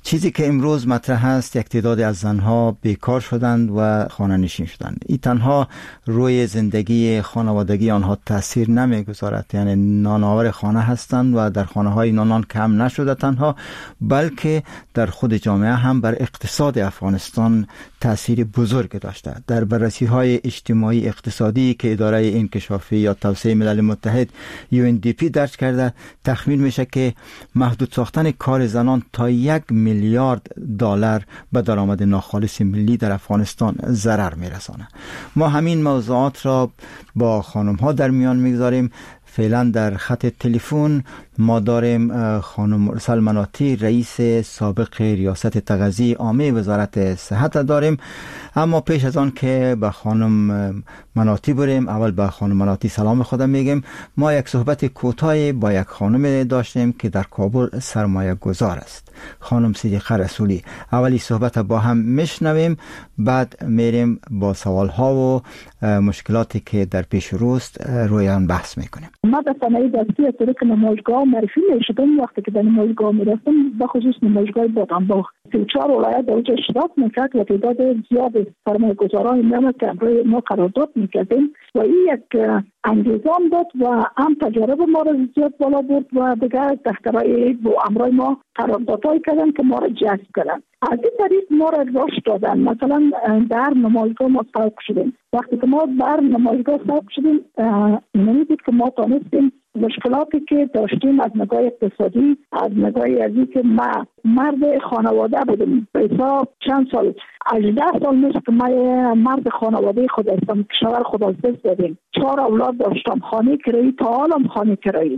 چیزی که امروز مطرح است، یک تعداد از زنها بیکار شدند و خانه نشین شدند. این تنها روی زندگی خانوادگی آنها تاثیر نمیگذارد، یعنی نانآور خانه هستند و در خانه های نانان کم نشده تنها، بلکه در خود جامعه هم بر اقتصاد افغانستان تاثیر بزرگ داشته. در بررسی های اجتماعی اقتصادی که اداره انکشافی یا توسعه ملل متحد UNDP درج کرده، تخمین میشه که محدود ساختن کار زنان تا 1 میلیارد دلار به درآمد ناخالص ملی در افغانستان ضرر میرسانه. ما همین موضوعات را با خانم ها در میان میگذاریم. فعلا در خط تلفن ما داریم خانم سلمناتی، رئیس سابق ریاست تغذیه عامه وزارت صحت داریم. اما پیش از آن که به خانم مناتی بریم، اول به خانم مناتی سلام خودم میگیم. ما یک صحبت کوتاهی با یک خانم داشتیم که در کابل سرمایه گذار است، خانم صدیقه رسولی. اولی صحبت با هم میشنویم، بعد میریم با سوال ها و مشکلاتی که در پیش روست روی آن بحث میکنیم. ما در صنایع دستی از طریق نمایشگاه معرفی میشدم. وقتی که در نمایشگاه میرفتم، به خصوص نمایشگاه بادامباغ 34 ولایت در اونجا اشتراک میکرد و تعداد زیاد سرمایه گذاران میامد که برای ما قرارداد میکردیم و این یک انگیزان داد و هم تجارب ما را زیاد بالا برد و دیگر دخترای با امرای ما قراردادهایی کردن که ما را جذب کردن. از این طریق ما را رشد دادن. مثلا در نمایشگاه ما سابق شدیم. وقتی که ما در نمایشگاه سابق شدیم، نمیدید که ما تانستیم مشکلاتی که داشتیم از نگاه اقتصادی، از نگاه ازی که ما مرد خانواده بودیم. به حساب چند سال 18 سال میشه که من مرد خانواده خود هستم. کشور خود از دست دادیم. 4 اولاد داشتم، خانه کرایی، تا حالم خانه کرایی.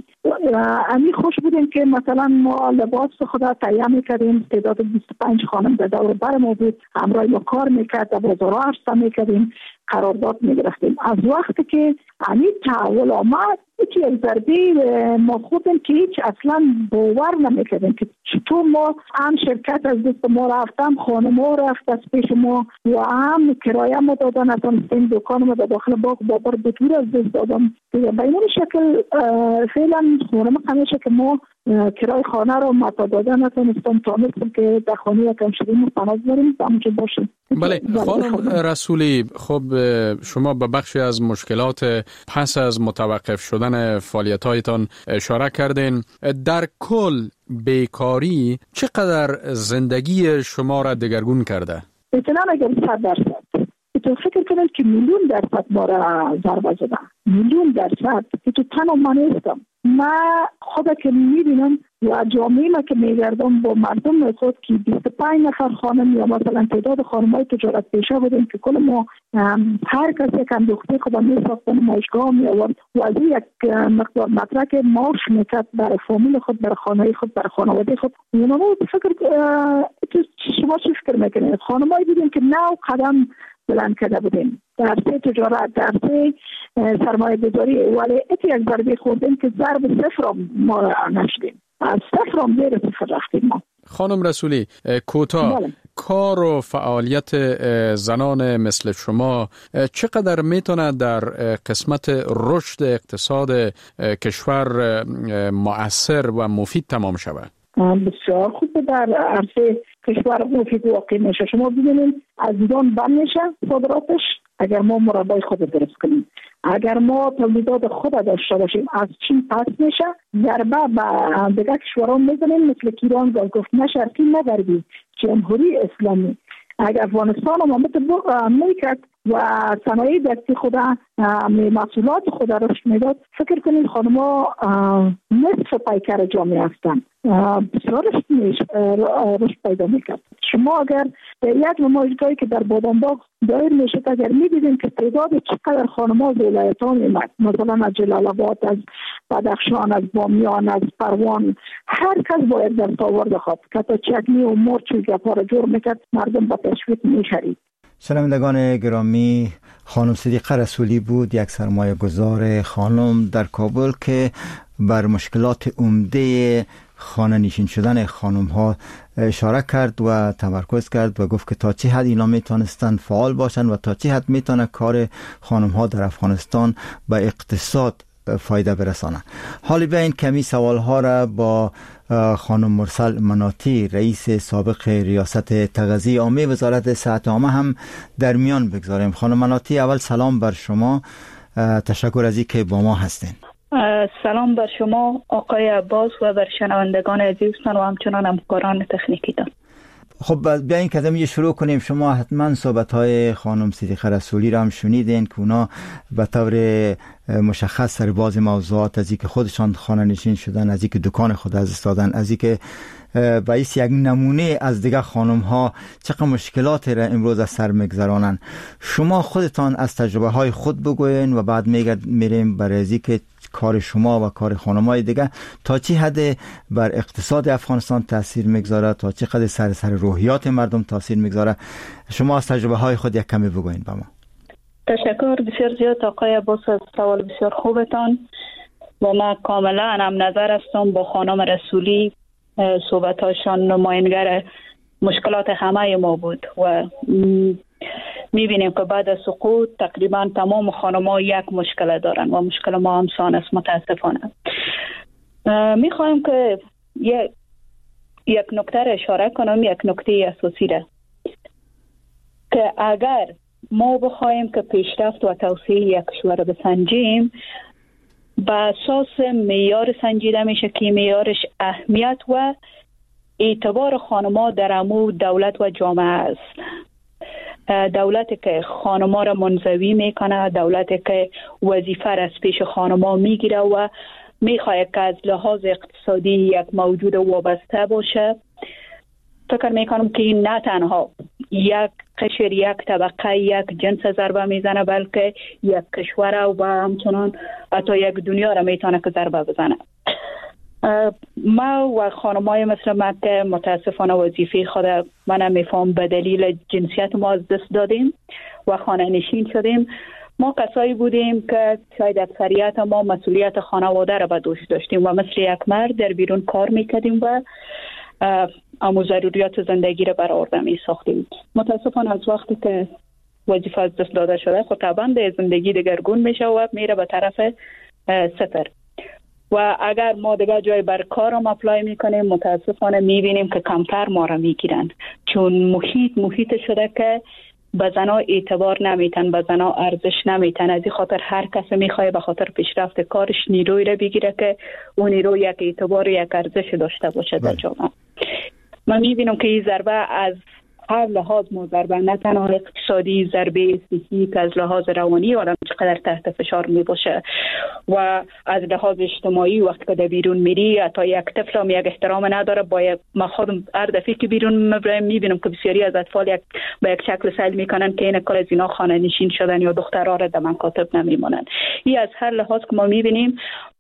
امی خوش بودیم که مثلا ما لباس خود تهیه میکردیم. تعداد 25 خانم در دور بر ما بود، همراه ما کار میکرد، در بازارها عرضه میکردیم، قرارداد میگرفتیم. از وقتی که امی تحول آمد، یکی از ضربه ما خودم که هیچ اصلا باور نمیکردیم که چطور ما هم شرکت از دست ما رفتم، خانه ما رفت از پیش ما و هم کرایه ما دادن، نتونستیم دکان ما در داخل باغ بابر بطور از دست دادم. به این شکل فعلا خانه ما همیشه که ما کرای خانه رو متا دادن نتونستم که در خانه یکم شدیم و پناز بریم همونجا باشیم. بله خانم رسولی، خب شما به بخشی از مشکلات پس از متوقف شدن فعالیت‌هایتان اشاره کردین. در کل بیکاری چقدر زندگی شما را دگرگون کرده؟ اطلاع اگر 100%. تو فکر کنید که 1,000,000% ما را ضربه زدن. 1,000,000% که تو تنها من نیستم. من خود که میبینم و جامعه ما که میگردم با مردم خود که 25 نفر خانم یا مثلا تعداد خانمای تجارت پیشه بودیم که کل ما هر کسی که اندوخته خود میساختن نمایشگاه می آورد و از یک مقدار مطرح که معاش میکرد برای فامیل خود، برای خانه خود، برای خانواده خود. شما چی فکر میکنید؟ خانمایی بودیم که نو قدم بلند کرده بودیم در سه تجارت، در سه سرمایه گذاری، ولی یک ضربه خوردیم که ضرب صفر ما را نشدیم. از صفر هم زیر صفر رفتیم ما. خانم رسولی، کوتاه کار و فعالیت زنان مثل شما چقدر میتونه در قسمت رشد اقتصاد کشور مؤثر و مفید تمام شود؟ بسیار خوب در عرصه کشور مفید واقع میشه. شما ببینید از ایران بند میشه صادراتش اگر ما مربای خود درست کنیم. اگر ما تولیدات خود داشته باشیم از چین پس میشه، ضربه به دیگر کشوران میزنیم مثل ایران گفت نه شرقی نه غربی، جمهوری اسلامی. اگر افغانستان هم میکرد و صنایع دستی خود محصولات خود رشد میداد، فکر کنید خانم‌ها نصف پیکر جامعه هستند. بسیار رشد پیدا میکرد. شما اگر یک نمایشگاهی که در بادامباغ دایر میشد، اگر میدیدیم که تعداد چقدر خانم‌ها از ولایت‌ها میمد، مثلا از جلال آباد، از بدخشان، از بامیان، از پروان، هر کس باید در آورد خود که تا چکنی و مرچ و گپا را جور میکرد، مردم با تشویق میخرید. شنوندگان گرامی، خانم صدیقه رسولی بود، یک سرمایه گذار خانم در کابل که بر مشکلات عمده خانه نشین شدن خانم ها اشاره کرد و تمرکز کرد و گفت که تا چه حد اینا میتونستن فعال باشن و تا چه حد میتونه کار خانم ها در افغانستان به اقتصاد فایده برسانه. حالی به این کمی سوال ها را با خانم مرسل مناطی رئیس سابق ریاست تغذیه عامه وزارت صحت عامه هم در میان بگذاریم. خانم مناطی، اول سلام بر شما، تشکر از اینکه با ما هستین. سلام بر شما آقای عباس و بر شنوندگان عزیزتان و همچنان همکاران تکنیکیتان. خب بیاین که از شروع کنیم. شما حتما صحبت‌های خانم صدیقه رسولی را هم شنیدین که اونا به طور مشخص سر باز موضوعات از اینکه خودشان خانه نشین شدن، از اینکه دکان خود از دست دادن، از اینکه باعث یک نمونه از دیگه خانم ها چقدر مشکلات را امروز از سر میگذرانن. شما خودتان از تجربه های خود بگوین و بعد میریم برای از اینکه کار شما و کار خانم‌های دیگه تا چی حد بر اقتصاد افغانستان تاثیر میگذاره، تا چه قدر سر روحیات مردم تاثیر میگذاره. شما از تجربه های خود یک کمی بگوین با ما. تشکر بسیار زیاد آقای عباس از سوال بسیار خوبتان و ما کاملا هم نظر هستم با خانم رسولی. صحبتاشان نماینگر مشکلات همه ما بود و میبینیم که بعد از سقوط تقریبا تمام خانم‌ها یک مشکل دارن و مشکل ما هم سان است متاسفانه. میخوایم که یک نکته اشاره کنم، یک نکته اساسی را که اگر ما بخوایم که پیشرفت و توسعه یک کشور بسنجیم، به اساس معیار سنجیده میشه که معیارش اهمیت و اعتبار خانم‌ها در امور دولت و جامعه است. دولتی که خانم‌ها را منزوی میکنه، دولتی که وظیفه را از پیش خانم‌ها میگیره و میخواد که از لحاظ اقتصادی یک موجود وابسته باشه، فکر میکنم که این نه تنها یک قشر، یک طبقه، یک جنس ضربه میزنه، بلکه یک کشور و همچنان حتی یک دنیا را میتونه که ضربه بزنه. ما و خانمای مثل من که متاسفانه وظیفه خود من نمیفهم به دلیل جنسیت ما از دست دادیم و خانه نشین شدیم. ما کسایی بودیم که شاید اکثریت ما مسئولیت خانواده را به دوش داشتیم و مثل یک مرد در بیرون کار میکردیم و امو ضروریات زندگی را برآورده می ساختیم. متاسفانه از وقتی که وظیفه از دست داده شده خب طبعا زندگی دگرگون میشه و میره به طرف صفر. و اگر ما دیگه جای بر کارم اپلای میکنیم متاسفانه میبینیم که کمتر ما را میگیرن، چون محیط شده که به زنا اعتبار نمیتن، به زنا ارزش نمیتن. از این خاطر هر کس میخواد به خاطر پیشرفت کارش نیروی را بگیره که اون نیرو یک اعتبار، یک ارزش داشته باشه در جامعه. من میبینم که این ضربه از هر لحاظ ضربه، نه تنها اقتصادی، ضربه صحی که از لحاظ روانی آدم چقدر تحت فشار می باشه و از لحاظ اجتماعی وقتی که در بیرون میری حتی یک طفل هم یک احترام نداره. باید ما خودم هر دفعه که بیرون میبینم که بسیاری از اطفال با یک شکل سیل میکنن که این کار از اینا خانه نشین شدن یا دخترها را در مکاتب نمیمونن. این از هر لحاظ که ما میبینیم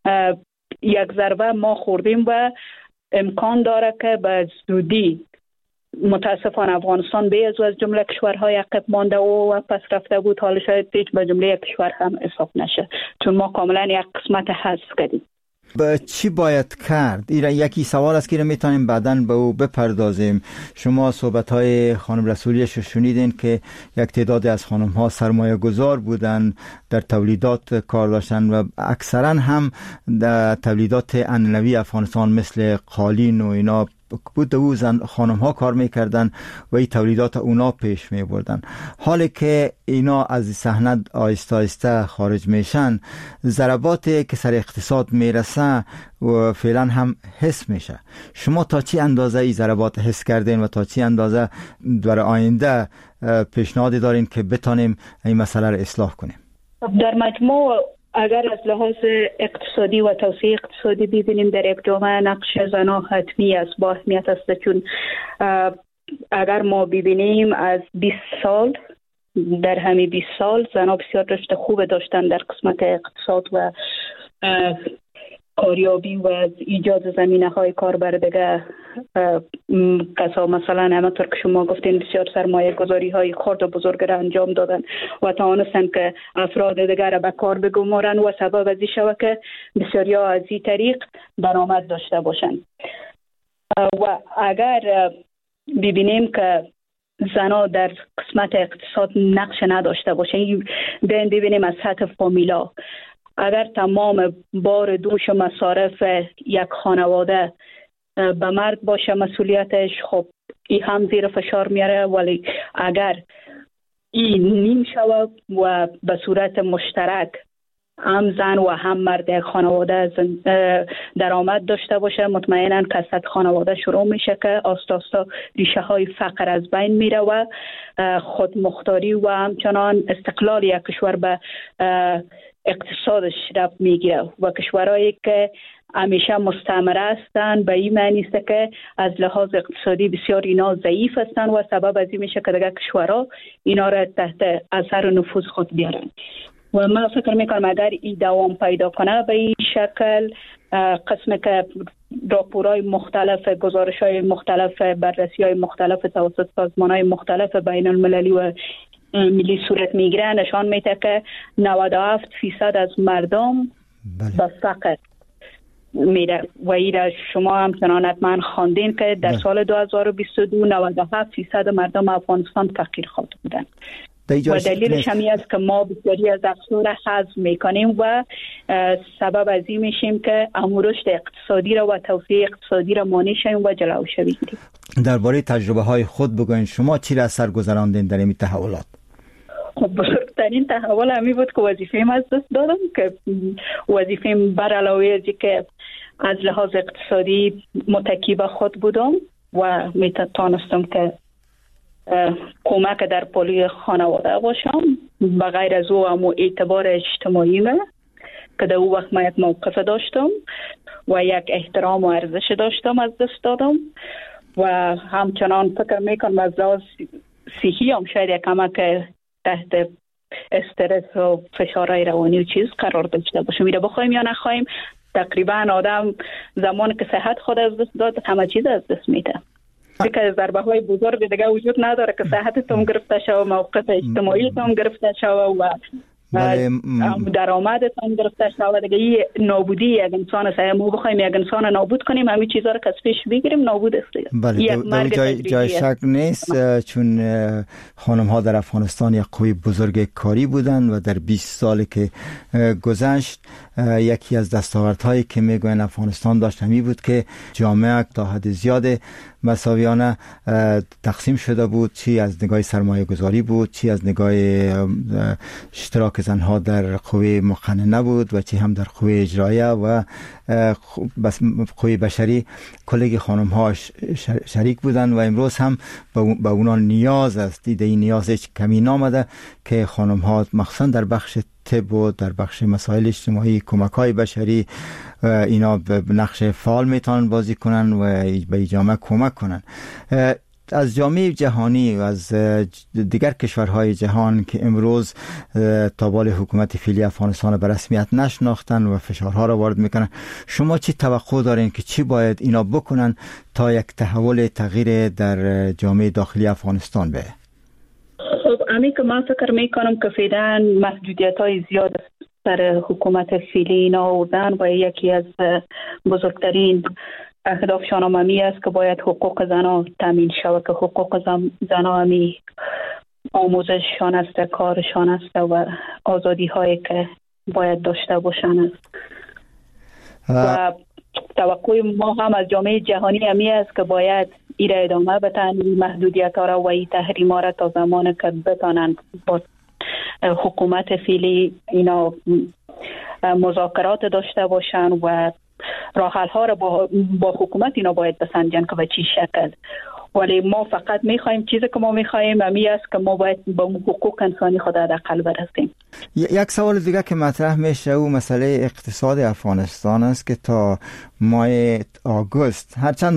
یک ضربه ما خوردیم و امکان داره که به زودی متاسفانه افغانستان به از جمله کشورهای عقب مانده و پس رفته بود حالا شاید هیچ به جمله کشور هم حساب نشه، چون ما کاملا یک قسمت حذف کردیم. چی باید کرد؟ این یکی سوال است که میتونیم بعداً به او بپردازیم. شما صحبت‌های خانم رسولی شنیدین که یک تعداد از خانم‌ها سرمایه گذار بودن، در تولیدات کار داشتن و اکثراً هم در تولیدات عنعنوی افغانستان مثل قالین و اینا بود و خانم ها کار میکردن و این تولیدات اونا پیش میبردن. حالی که اینا از صحنه آهسته آهسته خارج میشن، ضرباتی که سر اقتصاد میرسه و فعلا هم حس میشه. شما تا چی اندازه این ضربات حس کردین و تا چی اندازه برای آینده پیشنهادی دارین که بتانیم این مسئله رو اصلاح کنیم؟ در مجموع اگر از لحاظ اقتصادی و توسعه اقتصادی ببینیم در یک جامعه نقش زنان حتمی است، با اهمیت است، چون اگر ما ببینیم از 20 سال در همین 20 سال زنان بسیار رشد خوب داشتن در قسمت اقتصاد و کاریابی و ایجاد زمینه‌های کار بر دیگه کسا مثلا همونطور که شما گفتین بسیار سرمایه گذاری های خرد و بزرگ را انجام دادن و توانستن که افراد دیگر را به کار بگمارن و سبب از این شود که بسیاری ها از این طریق درآمد داشته باشند. و اگر ببینیم که زنا در قسمت اقتصاد نقش نداشته باشه، ببینیم از سطح فامیلا اگر تمام بار دوش مصارف یک خانواده به مرد باشه مسئولیتش، خب این هم زیر فشار میاره. ولی اگر این نیم شود و به صورت مشترک هم زن و هم مرد خانواده درآمد داشته باشه، مطمئنا کساد خانواده شروع میشه که آستا آستا ریشه های فقر از بین میره و خودمختاری و همچنان استقلال یک کشور به اقتصادش رفت میگیره. و کشورهایی که همیشه مستعمره هستند به این معنی است که از لحاظ اقتصادی بسیار اینا ضعیف هستند و سبب از این میشه که دیگه کشورها اینا را تحت اثر نفوذ خود بیارن. و من فکر میکنم اگر این دوام پیدا کنه به این شکل، قسم که راپورهای مختلف، گزارش‌های مختلف، بررسی‌های مختلف توسط سازمان‌های مختلف بین المللی و ملی صورت میگیره، نشان میده که 97% از مردم به فقر میره. و این شما همچنان حتما خواندین که در سال 2022 97% مردم افغانستان فقیر خواهد بودند. و دلیلش همی است که ما بسیاری از افزار حذف میکنیم و سبب از این میشیم که رشد اقتصادی را و توسعه اقتصادی را مانع شویم و جلوش بگیریم. درباره تجربه های خود بگوین، شما چی را سر گذراندین در این تحولات؟ خب بزرگترین تحول همی بود که وظیفه‌ام از دست دادم، که وظیفه‌ام بر علاوه از که از لحاظ اقتصادی متکی به خود بودم و میتونستم که کمک در پولی خانواده باشم، بغیر از او هم اعتبار اجتماعی من که در او وقت من یک موقف داشتم و یک احترام و ارزش داشتم از دست دادم. و همچنان فکر میکنم از لحاظ صحی هم شاید یک کمک تحت استرس و فشارهای روانی و چیز قرار داشته باشم. میره بخوایم یا نخوایم، تقریبا آدم زمان که صحت خود از دست داد همه چیز از دست میده. که ضربه های بزرگ دیگه وجود نداره که صحتتون گرفته شو، موقف اجتماعیتون گرفته شو و درآمدتون گرفته شو. دیگه این نابودی یک انسان است. ما بخوایم یک انسان نابود کنیم همین چیزا رو از پیش بگیریم، نابود است. بله، جای شک نیست، چون خانم ها در افغانستان یک قوی بزرگ کاری بودند و در 20 سالی که گذشت یکی از دستاوردهایی که میگوین افغانستان داشت همی بود که جامعه تا حد زیاد مساویانه تقسیم شده بود، چی از نگاه سرمایه گذاری بود، چی از نگاه اشتراک زنها در قوه مقننه بود و چی هم در قوه اجرایه و قوه بشری. کلیگ خانم ها شریک بودن و امروز هم به اونا نیاز است. دیده این نیاز هیچ کمی نامده که خانم ها مخصوصا در بخش طب و در بخش مسائل اجتماعی، کمک های بشری، اینا به نقش فعال میتونن بازی کنن و به جامعه کمک کنن. از جامعه جهانی و از دیگر کشورهای جهان که امروز تابال حکومت فعلی افغانستان به رسمیت نشناختن و فشارها را وارد میکنن، شما چی توقع دارین که چی باید اینا بکنن تا یک تغییر در جامعه داخلی افغانستان به؟ خب امی که من فکر میکنم که فعلا محدودیت های زیاد سر حکومت فعلی اینا آوردن و یکی از بزرگترین اهدافشان هم همی است که باید حقوق زنها تامین شود، که حقوق زنها همی آموزششان است، کارشان است و آزادی هایی که باید داشته باشن است. و توقع ما هم از جامعه جهانی همی است که باید ایره ادامه بتن محدودیت ها را و این تحریم ها را تا زمان که بتانند با حکومت فعلی اینا مذاکرات داشته باشن و راه حل ها را با حکومت اینا باید بسنجن که به چی شکل. ولی ما فقط میخوایم، چیزی که ما میخوایم همی است که ما باید با حقوق انسانی خود حداقل برسیم. یک سوال دیگه که مطرح میشه او مسئله اقتصاد افغانستان است که تا ماه آگوست هرچند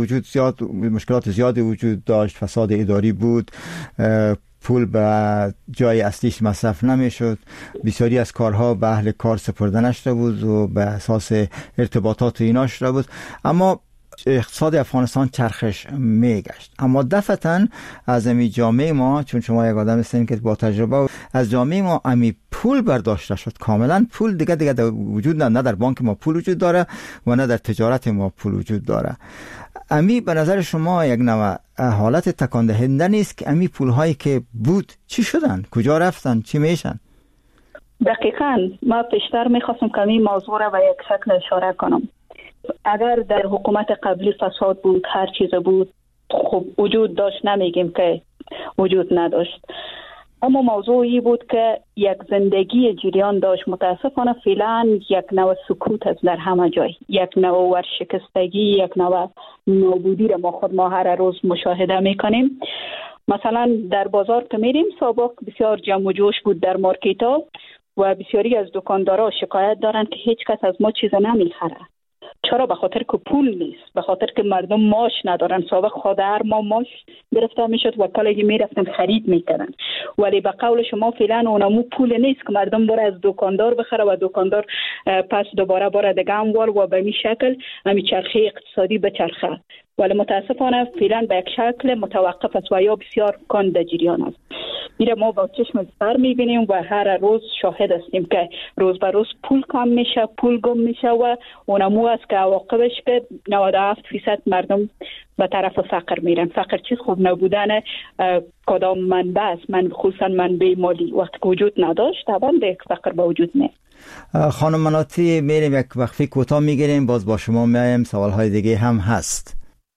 مشکلات زیادی وجود داشت، فساد اداری بود، پول به جای اصلیش مصرف نمیشد، بسیاری از کارها به اهل کار سپرده نشده بود و به اساس ارتباطات اینا شده بود، اما اقتصاد افغانستان چرخش میگشت. اما دفعتاً از امی جامعه ما، چون شما یک آدم هستین که با تجربه، از جامعه ما امی پول برداشته شد، کاملا پول دیگه در وجود نه در بانک ما پول وجود داره و نه در تجارت ما پول وجود داره. امی به نظر شما یک نوع حالت تکان دهنده نیست که امی پولهایی که بود چی شدن، کجا رفتن، چی میشن؟ دقیقاً ما پیشتر میخواستم که این موضوع را به یک شکل اشاره کنم. اگر در حکومت قبلی فساد بود، هر چیز بود، خب وجود داشت، نمیگیم که وجود نداشت، اما موضوعی بود که یک زندگی جریان داشت. متاسفانه فعلا یک نوع سکوت است در همه جای، یک نوع ورشکستگی، یک نوع نابودی را ما هر روز مشاهده میکنیم. مثلا در بازار که میریم، سابق بسیار جمع و جوش بود در مارکیتا و بسیاری از دکاندارا شکایت دارن که هیچ کس از ما چیز نمیخره. چرا؟ به خاطر که پول نیست، به خاطر که مردم ماش ندارن. سابق خود هر ما ماش گرفته میشد و کالایی میرفتن خرید میکردن، ولی به قول شما فعلا اونمو پول نیست که مردم بره از دکاندار بخره و دکاندار پس دوباره بره دیگه اموال و به این شکل همین چرخه اقتصادی بچرخه. ولی متاسفانه فعلا به یک شکل متوقف است و یا بسیار کند جریان است. میره ما با چشم سر میبینیم و هر روز شاهد هستیم که روز به روز پول کم میشه، پول گم میشه و اونمو است که عواقبش که 97% مردم به طرف فقر میرن. فقر چیز؟ خوب نبودن کدام منبع است، من خصوصا منبع مالی. وقتی که وجود نداشت طبعا یک فقر به وجود میاد. خانم مناطی، میریم یک وقفه کوتاه میگیریم، باز با شما میایم، سوالهای دیگه هم هست.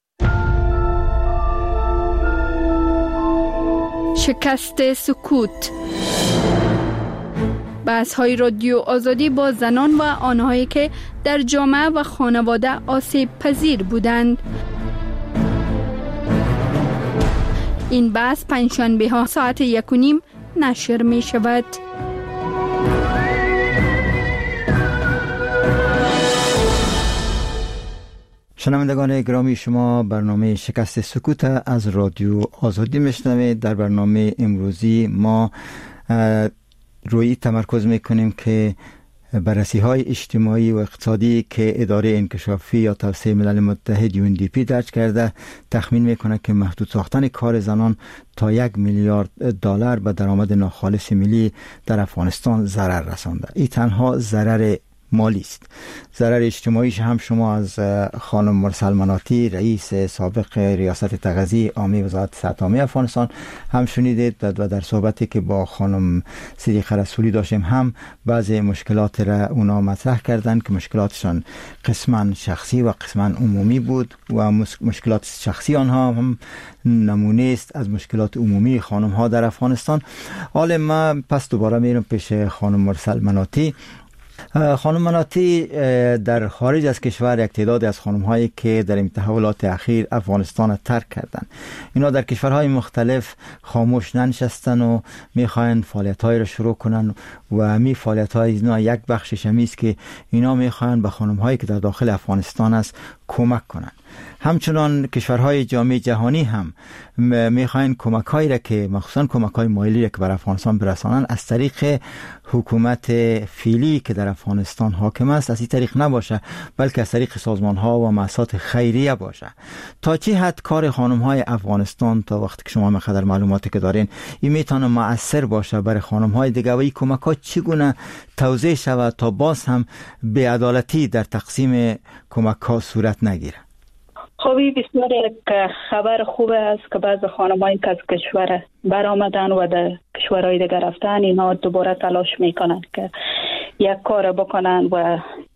شکست سکوت، بحث‌های رادیو آزادی با زنان و آنهایی که در جامعه و خانواده آسیب پذیر بودند. این بحث پنجشنبه ها ساعت 1:30 نشر می شود. شنوندگان گرامی، شما برنامه شکست سکوت از رادیو آزادی میشنوید. در برنامه امروزی ما روی تمرکز میکنیم که بررسی‌های اجتماعی و اقتصادی که اداره انکشافی یا توسعه ملل متحد UNDP درج کرده تخمین میکنه که محدود ساختن کار زنان تا 1 میلیارد دلار به درآمد ناخالص ملی در افغانستان ضرر رسانده. این تنها ضرر مالی است. ضرر اجتماعیش هم شما از خانم مرسل مناطی، رئیس سابق ریاست تغذیه عامه وزارت صحت عامه افغانستان هم شنیدید و در صحبتی که با خانم صدیقه رسولی داشتیم هم بعضی مشکلات را اونا مطرح کردن که مشکلاتشان قسما شخصی و قسما عمومی بود و مشکلات شخصی آنها هم نمونه است از مشکلات عمومی خانم ها در افغانستان. حالا ما پس دوباره میرم پیش خانم مرسل مناطی. خانم مناطی، در خارج از کشور یک تعدادی از خانم هایی که در تحولات اخیر افغانستان ترک کردن، اینا در کشورهای مختلف خاموش ننشستن و میخواین فعالیت های را شروع کنن و می فعالیت های اینا یک بخشش همیست که اینا میخواین به خانم هایی که در داخل افغانستان است کمک کنن. همچنان کشورهای جامعه جهانی هم میخواین کمک هایی را که مخصوصا کمک های مالی را که بر افغانستان برسانن از طریق حکومت فعلی که در افغانستان حاکم است از این طریق نباشه، بلکه از طریق سازمان ها و مؤسسات خیریه باشه. تا چه حد کار خانم های افغانستان تا وقتی که شما مقدار معلوماتی که دارین این میتونه مؤثر باشه برای خانم های دیگه و این کمک ها چگونه توزیع شود تا باز هم بی‌عدالتی در تقسیم کمک ها صورت نگیره؟ خوبی بسیار یک خبر خوب است که بعض خانمایی که از کشور برآمدن و در کشورهای دیگر رفتن اینا دوباره تلاش میکنن که یک کار بکنن و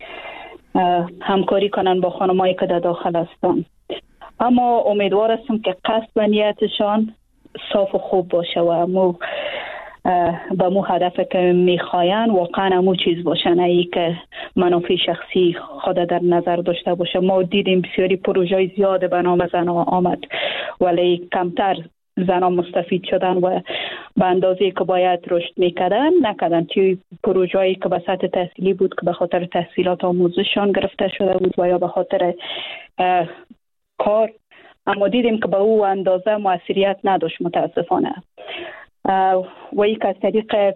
همکاری کنن با خانمایی که در داخل هستن. اما امیدوار هستم که قصد و نیتشان صاف و خوب باشه و به مو هدف که میخواین واقعا همون چیز باشه، نه ای که منافع شخصی خود در نظر داشته باشه. ما دیدیم بسیاری پروژه زیاد به نام زنان آمد ولی کمتر زنان مستفید شدن و به اندازه که باید رشد میکردن نکردن. توی پروژه‌ای که به سطح تحصیلی بود که به خاطر تحصیلات آموزششان گرفته شده بود و یا به خاطر کار، اما دیدیم که به او اندازه موثریت نداشت متاسفانه. و یک از طریق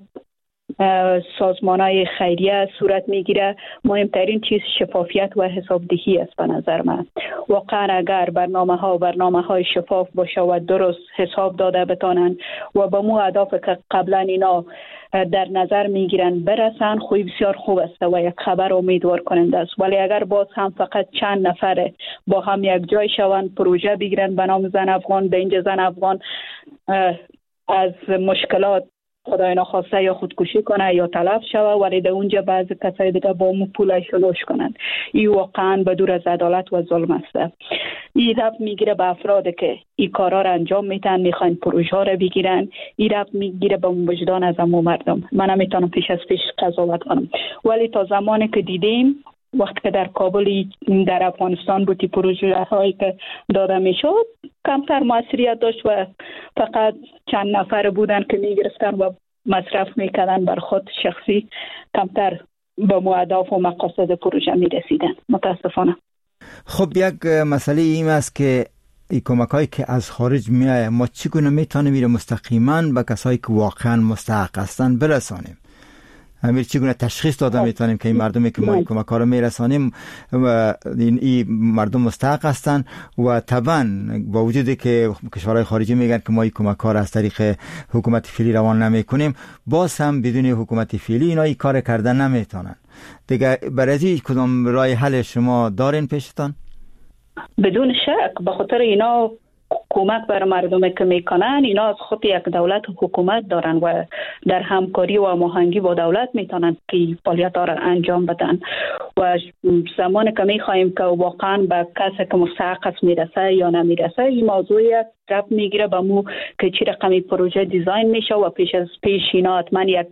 سازمان‌های خیریه صورت میگیره. مهمترین چیز شفافیت و حسابدهی است به نظر من. واقعا اگر برنامه‌های شفاف باشه و درست حساب داده بتانن و به مو اهداف که قبلا اینا در نظر میگیرن برسن، خوی بسیار خوب است و یک خبر امیدوار کننده است. ولی اگر باز هم فقط چند نفر با هم یک جای شون پروژه بگیرن به نام زن افغان، به اینجا زن افغان از مشکلات خدای نخواسته یا خودکشی کنه یا تلف شوه، ولی در اونجا بعضی کسای دیگه با مو پولش نوش کنند. این واقعا به دور از عدالت و ظلم است. این رفت میگیره به افرادی که این کارا را انجام میتن، میخواین پروژه ها را بگیرن. این رفت میگیره به وجدان از امو مردم. من نمیتونم پیش از پیش قضاوت کنم، ولی تا زمانی که دیدیم وقتی که در کابل در افغانستان بودی پروژه هایی که داده میشد کمتر موثریت داشت و فقط چند نفر بودن که میگرفتن و مصرف میکردن بر خود شخصی، کمتر به اهداف و مقاصد پروژه میرسیدن متاسفانه. خب یک مسئله این است که این کمک هایی که از خارج میآید ما چگونه میتونیم میره مستقیما به کسایی که واقعا مستحق هستند برسانیم؟ همین چگونه تشخیص داده میتونیم که این مردمی که ما این کمک ها رو میرسانیم این مردم مستحق هستند و طبعا با وجودی که کشورهای خارجی میگن که ما این کمک ها رو از طریق حکومت فعلی روان نمیکنیم، باز هم بدون حکومت فعلی اینا این کار کردن نمیتونن دیگه. برای کدام راه حل شما دارین پیشتان؟ بدون شک به خاطر اینا کمک بر مردم که میکنن، اینا از خود یک دولت و حکومت دارن و در همکاری و هماهنگی با دولت میتونن که فعالیت ها را انجام بدن و زمانی که میخوایم که واقعا به کسی که مستحق است میرسه یا نمیرسه، این موضوع رب میگیره به مو که چی رقمی پروژه دیزاین میشه و پیش از پیش اینا حتما یک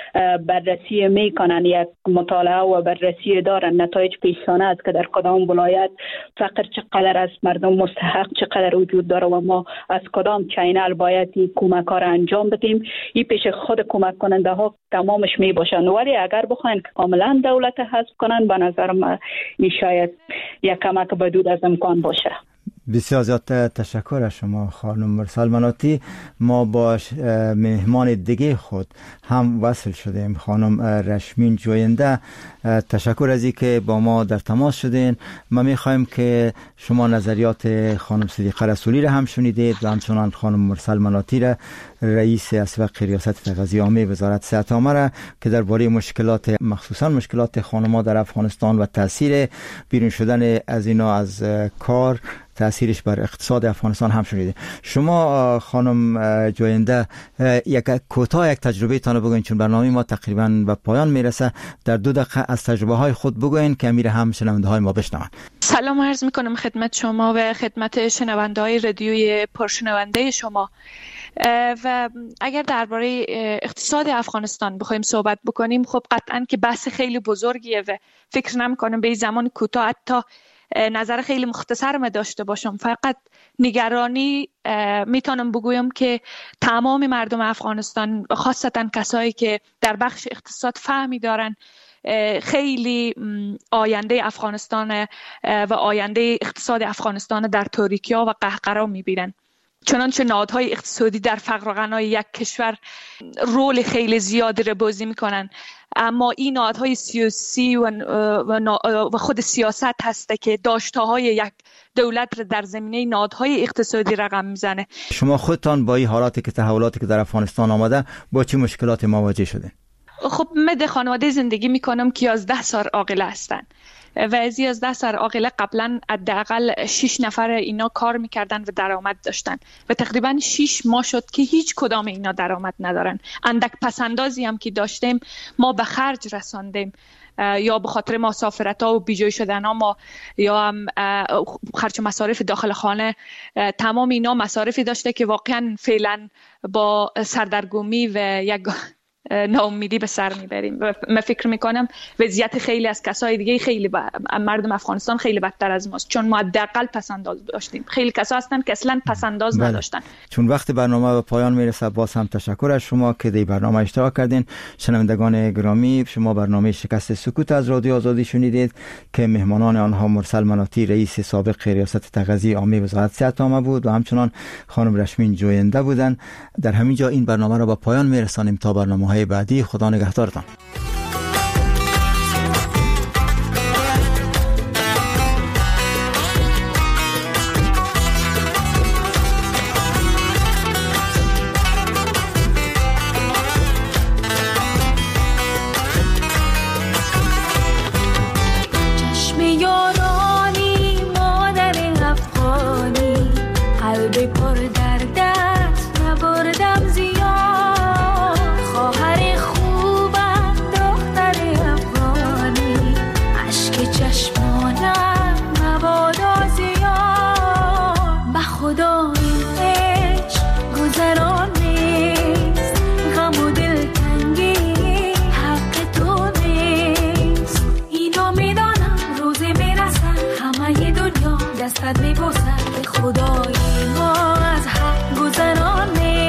بررسی میکنن، یک مطالعه و بررسی دارن نتایج پیشانه است که در کدام ولایت فقر چقدر است، مردم مستحق چقدر وجود داره و ما از کدام چینل باید این کمک ها را انجام بدیم. این پیش خود کمک کننده ها تمامش می باشن، ولی اگر بخواین که کاملا دولت حذف کنن به نظر من این شاید یک کمک بدون از امکان باشه. بسیار زیاد تشکر از شما خانم مرسل مناطی. ما با مهمان دیگه خود هم وصل شدیم، خانم رشمین جوینده. تشکر از این که با ما در تماس شدین. ما میخوایم که شما نظریات خانم صدیقه رسولی را هم شنیدید و همچنان خانم مرسل مناطی را، رئیس اسبق ریاست تغذیه عامه وزارت صحت عامه را، که درباره مشکلات مخصوصا مشکلات خانم‌ها در افغانستان و تاثیر بیرون شدن از اینا از کار، تأثیرش بر اقتصاد افغانستان هم شنیده. شما خانم جوینده یک کوتاه یک تجربه تان بگوین، چون برنامه ما تقریبا به پایان میرسه. در 2 دقیقه از تجربه های خود بگوین که امیر هم شنونده های ما بشنون. سلام عرض میکنم خدمت شما و خدمت شنونده های رادیوی پرشنونده شما. و اگر درباره اقتصاد افغانستان بخوایم صحبت بکنیم، خب قطعا که بحث خیلی بزرگیه و فکر نمی‌کنم به این زمان کوتاه حتی نظر خیلی مختصر داشته باشم. فقط نگرانی میتونم بگویم که تمام مردم افغانستان، خاصتا کسایی که در بخش اقتصاد فهمی دارن، خیلی آینده افغانستان و آینده اقتصاد افغانستان در تاریکی‌ها و قهقرا میبینن. چنانچه نهادهای اقتصادی در فقر و غنای یک کشور رول خیلی زیادی را بازی میکنن، اما این نهادهای سیاسی و خود سیاست هسته که داشته‌های یک دولت را در زمینه نهادهای اقتصادی رقم میزنه. شما خودتان با این حالاتی که تحولاتی که در افغانستان آمده با چه مشکلاتی مواجه شدین؟ خب من در خانواده زندگی میکنم که 11 سال عاقله هستن و از 11 سال عاقله قبلا حداقل 6 نفر اینا کار میکردن و درآمد داشتن و تقریبا 6 ماه شد که هیچ کدام اینا درآمد ندارن. اندک پسندازی هم که داشتیم ما به خرج رساندیم، یا به خاطر مسافرت ها و بیجای شدن ها ما، یا هم خرج مصارف داخل خانه. تمام اینا مصارفی داشته که واقعا فعلا با سردرگمی و یک ناامیدی به سر میبریم و من فکر میکنم وضعیت خیلی از کسای دیگه خیلی مردم افغانستان خیلی بدتر از ماست، چون ما حداقل پسنداز داشتیم. خیلی کسا هستن که اصلا پسنداز نداشتن. چون وقت برنامه به پایان میرسه، باز هم تشکر از شما که در برنامه اشتراک کردین. شنوندگان گرامی، شما برنامه شکست سکوت از رادیو آزادی شنیدید که مهمانان آنها مرسل مناطی رئیس سابق ریاست تغذیه عامه وزارت صحت عامه بود و همچنان خانم رشمین جوینده بودند. در همین جا این برنامه را به پایان میرسانیم. تا برنامه‌های بعدی، خدا نگهدارتان. چشم یارانی مادر افغانی، قلب پر در دست نبردم زیاد. خدای ما از حق گذرانه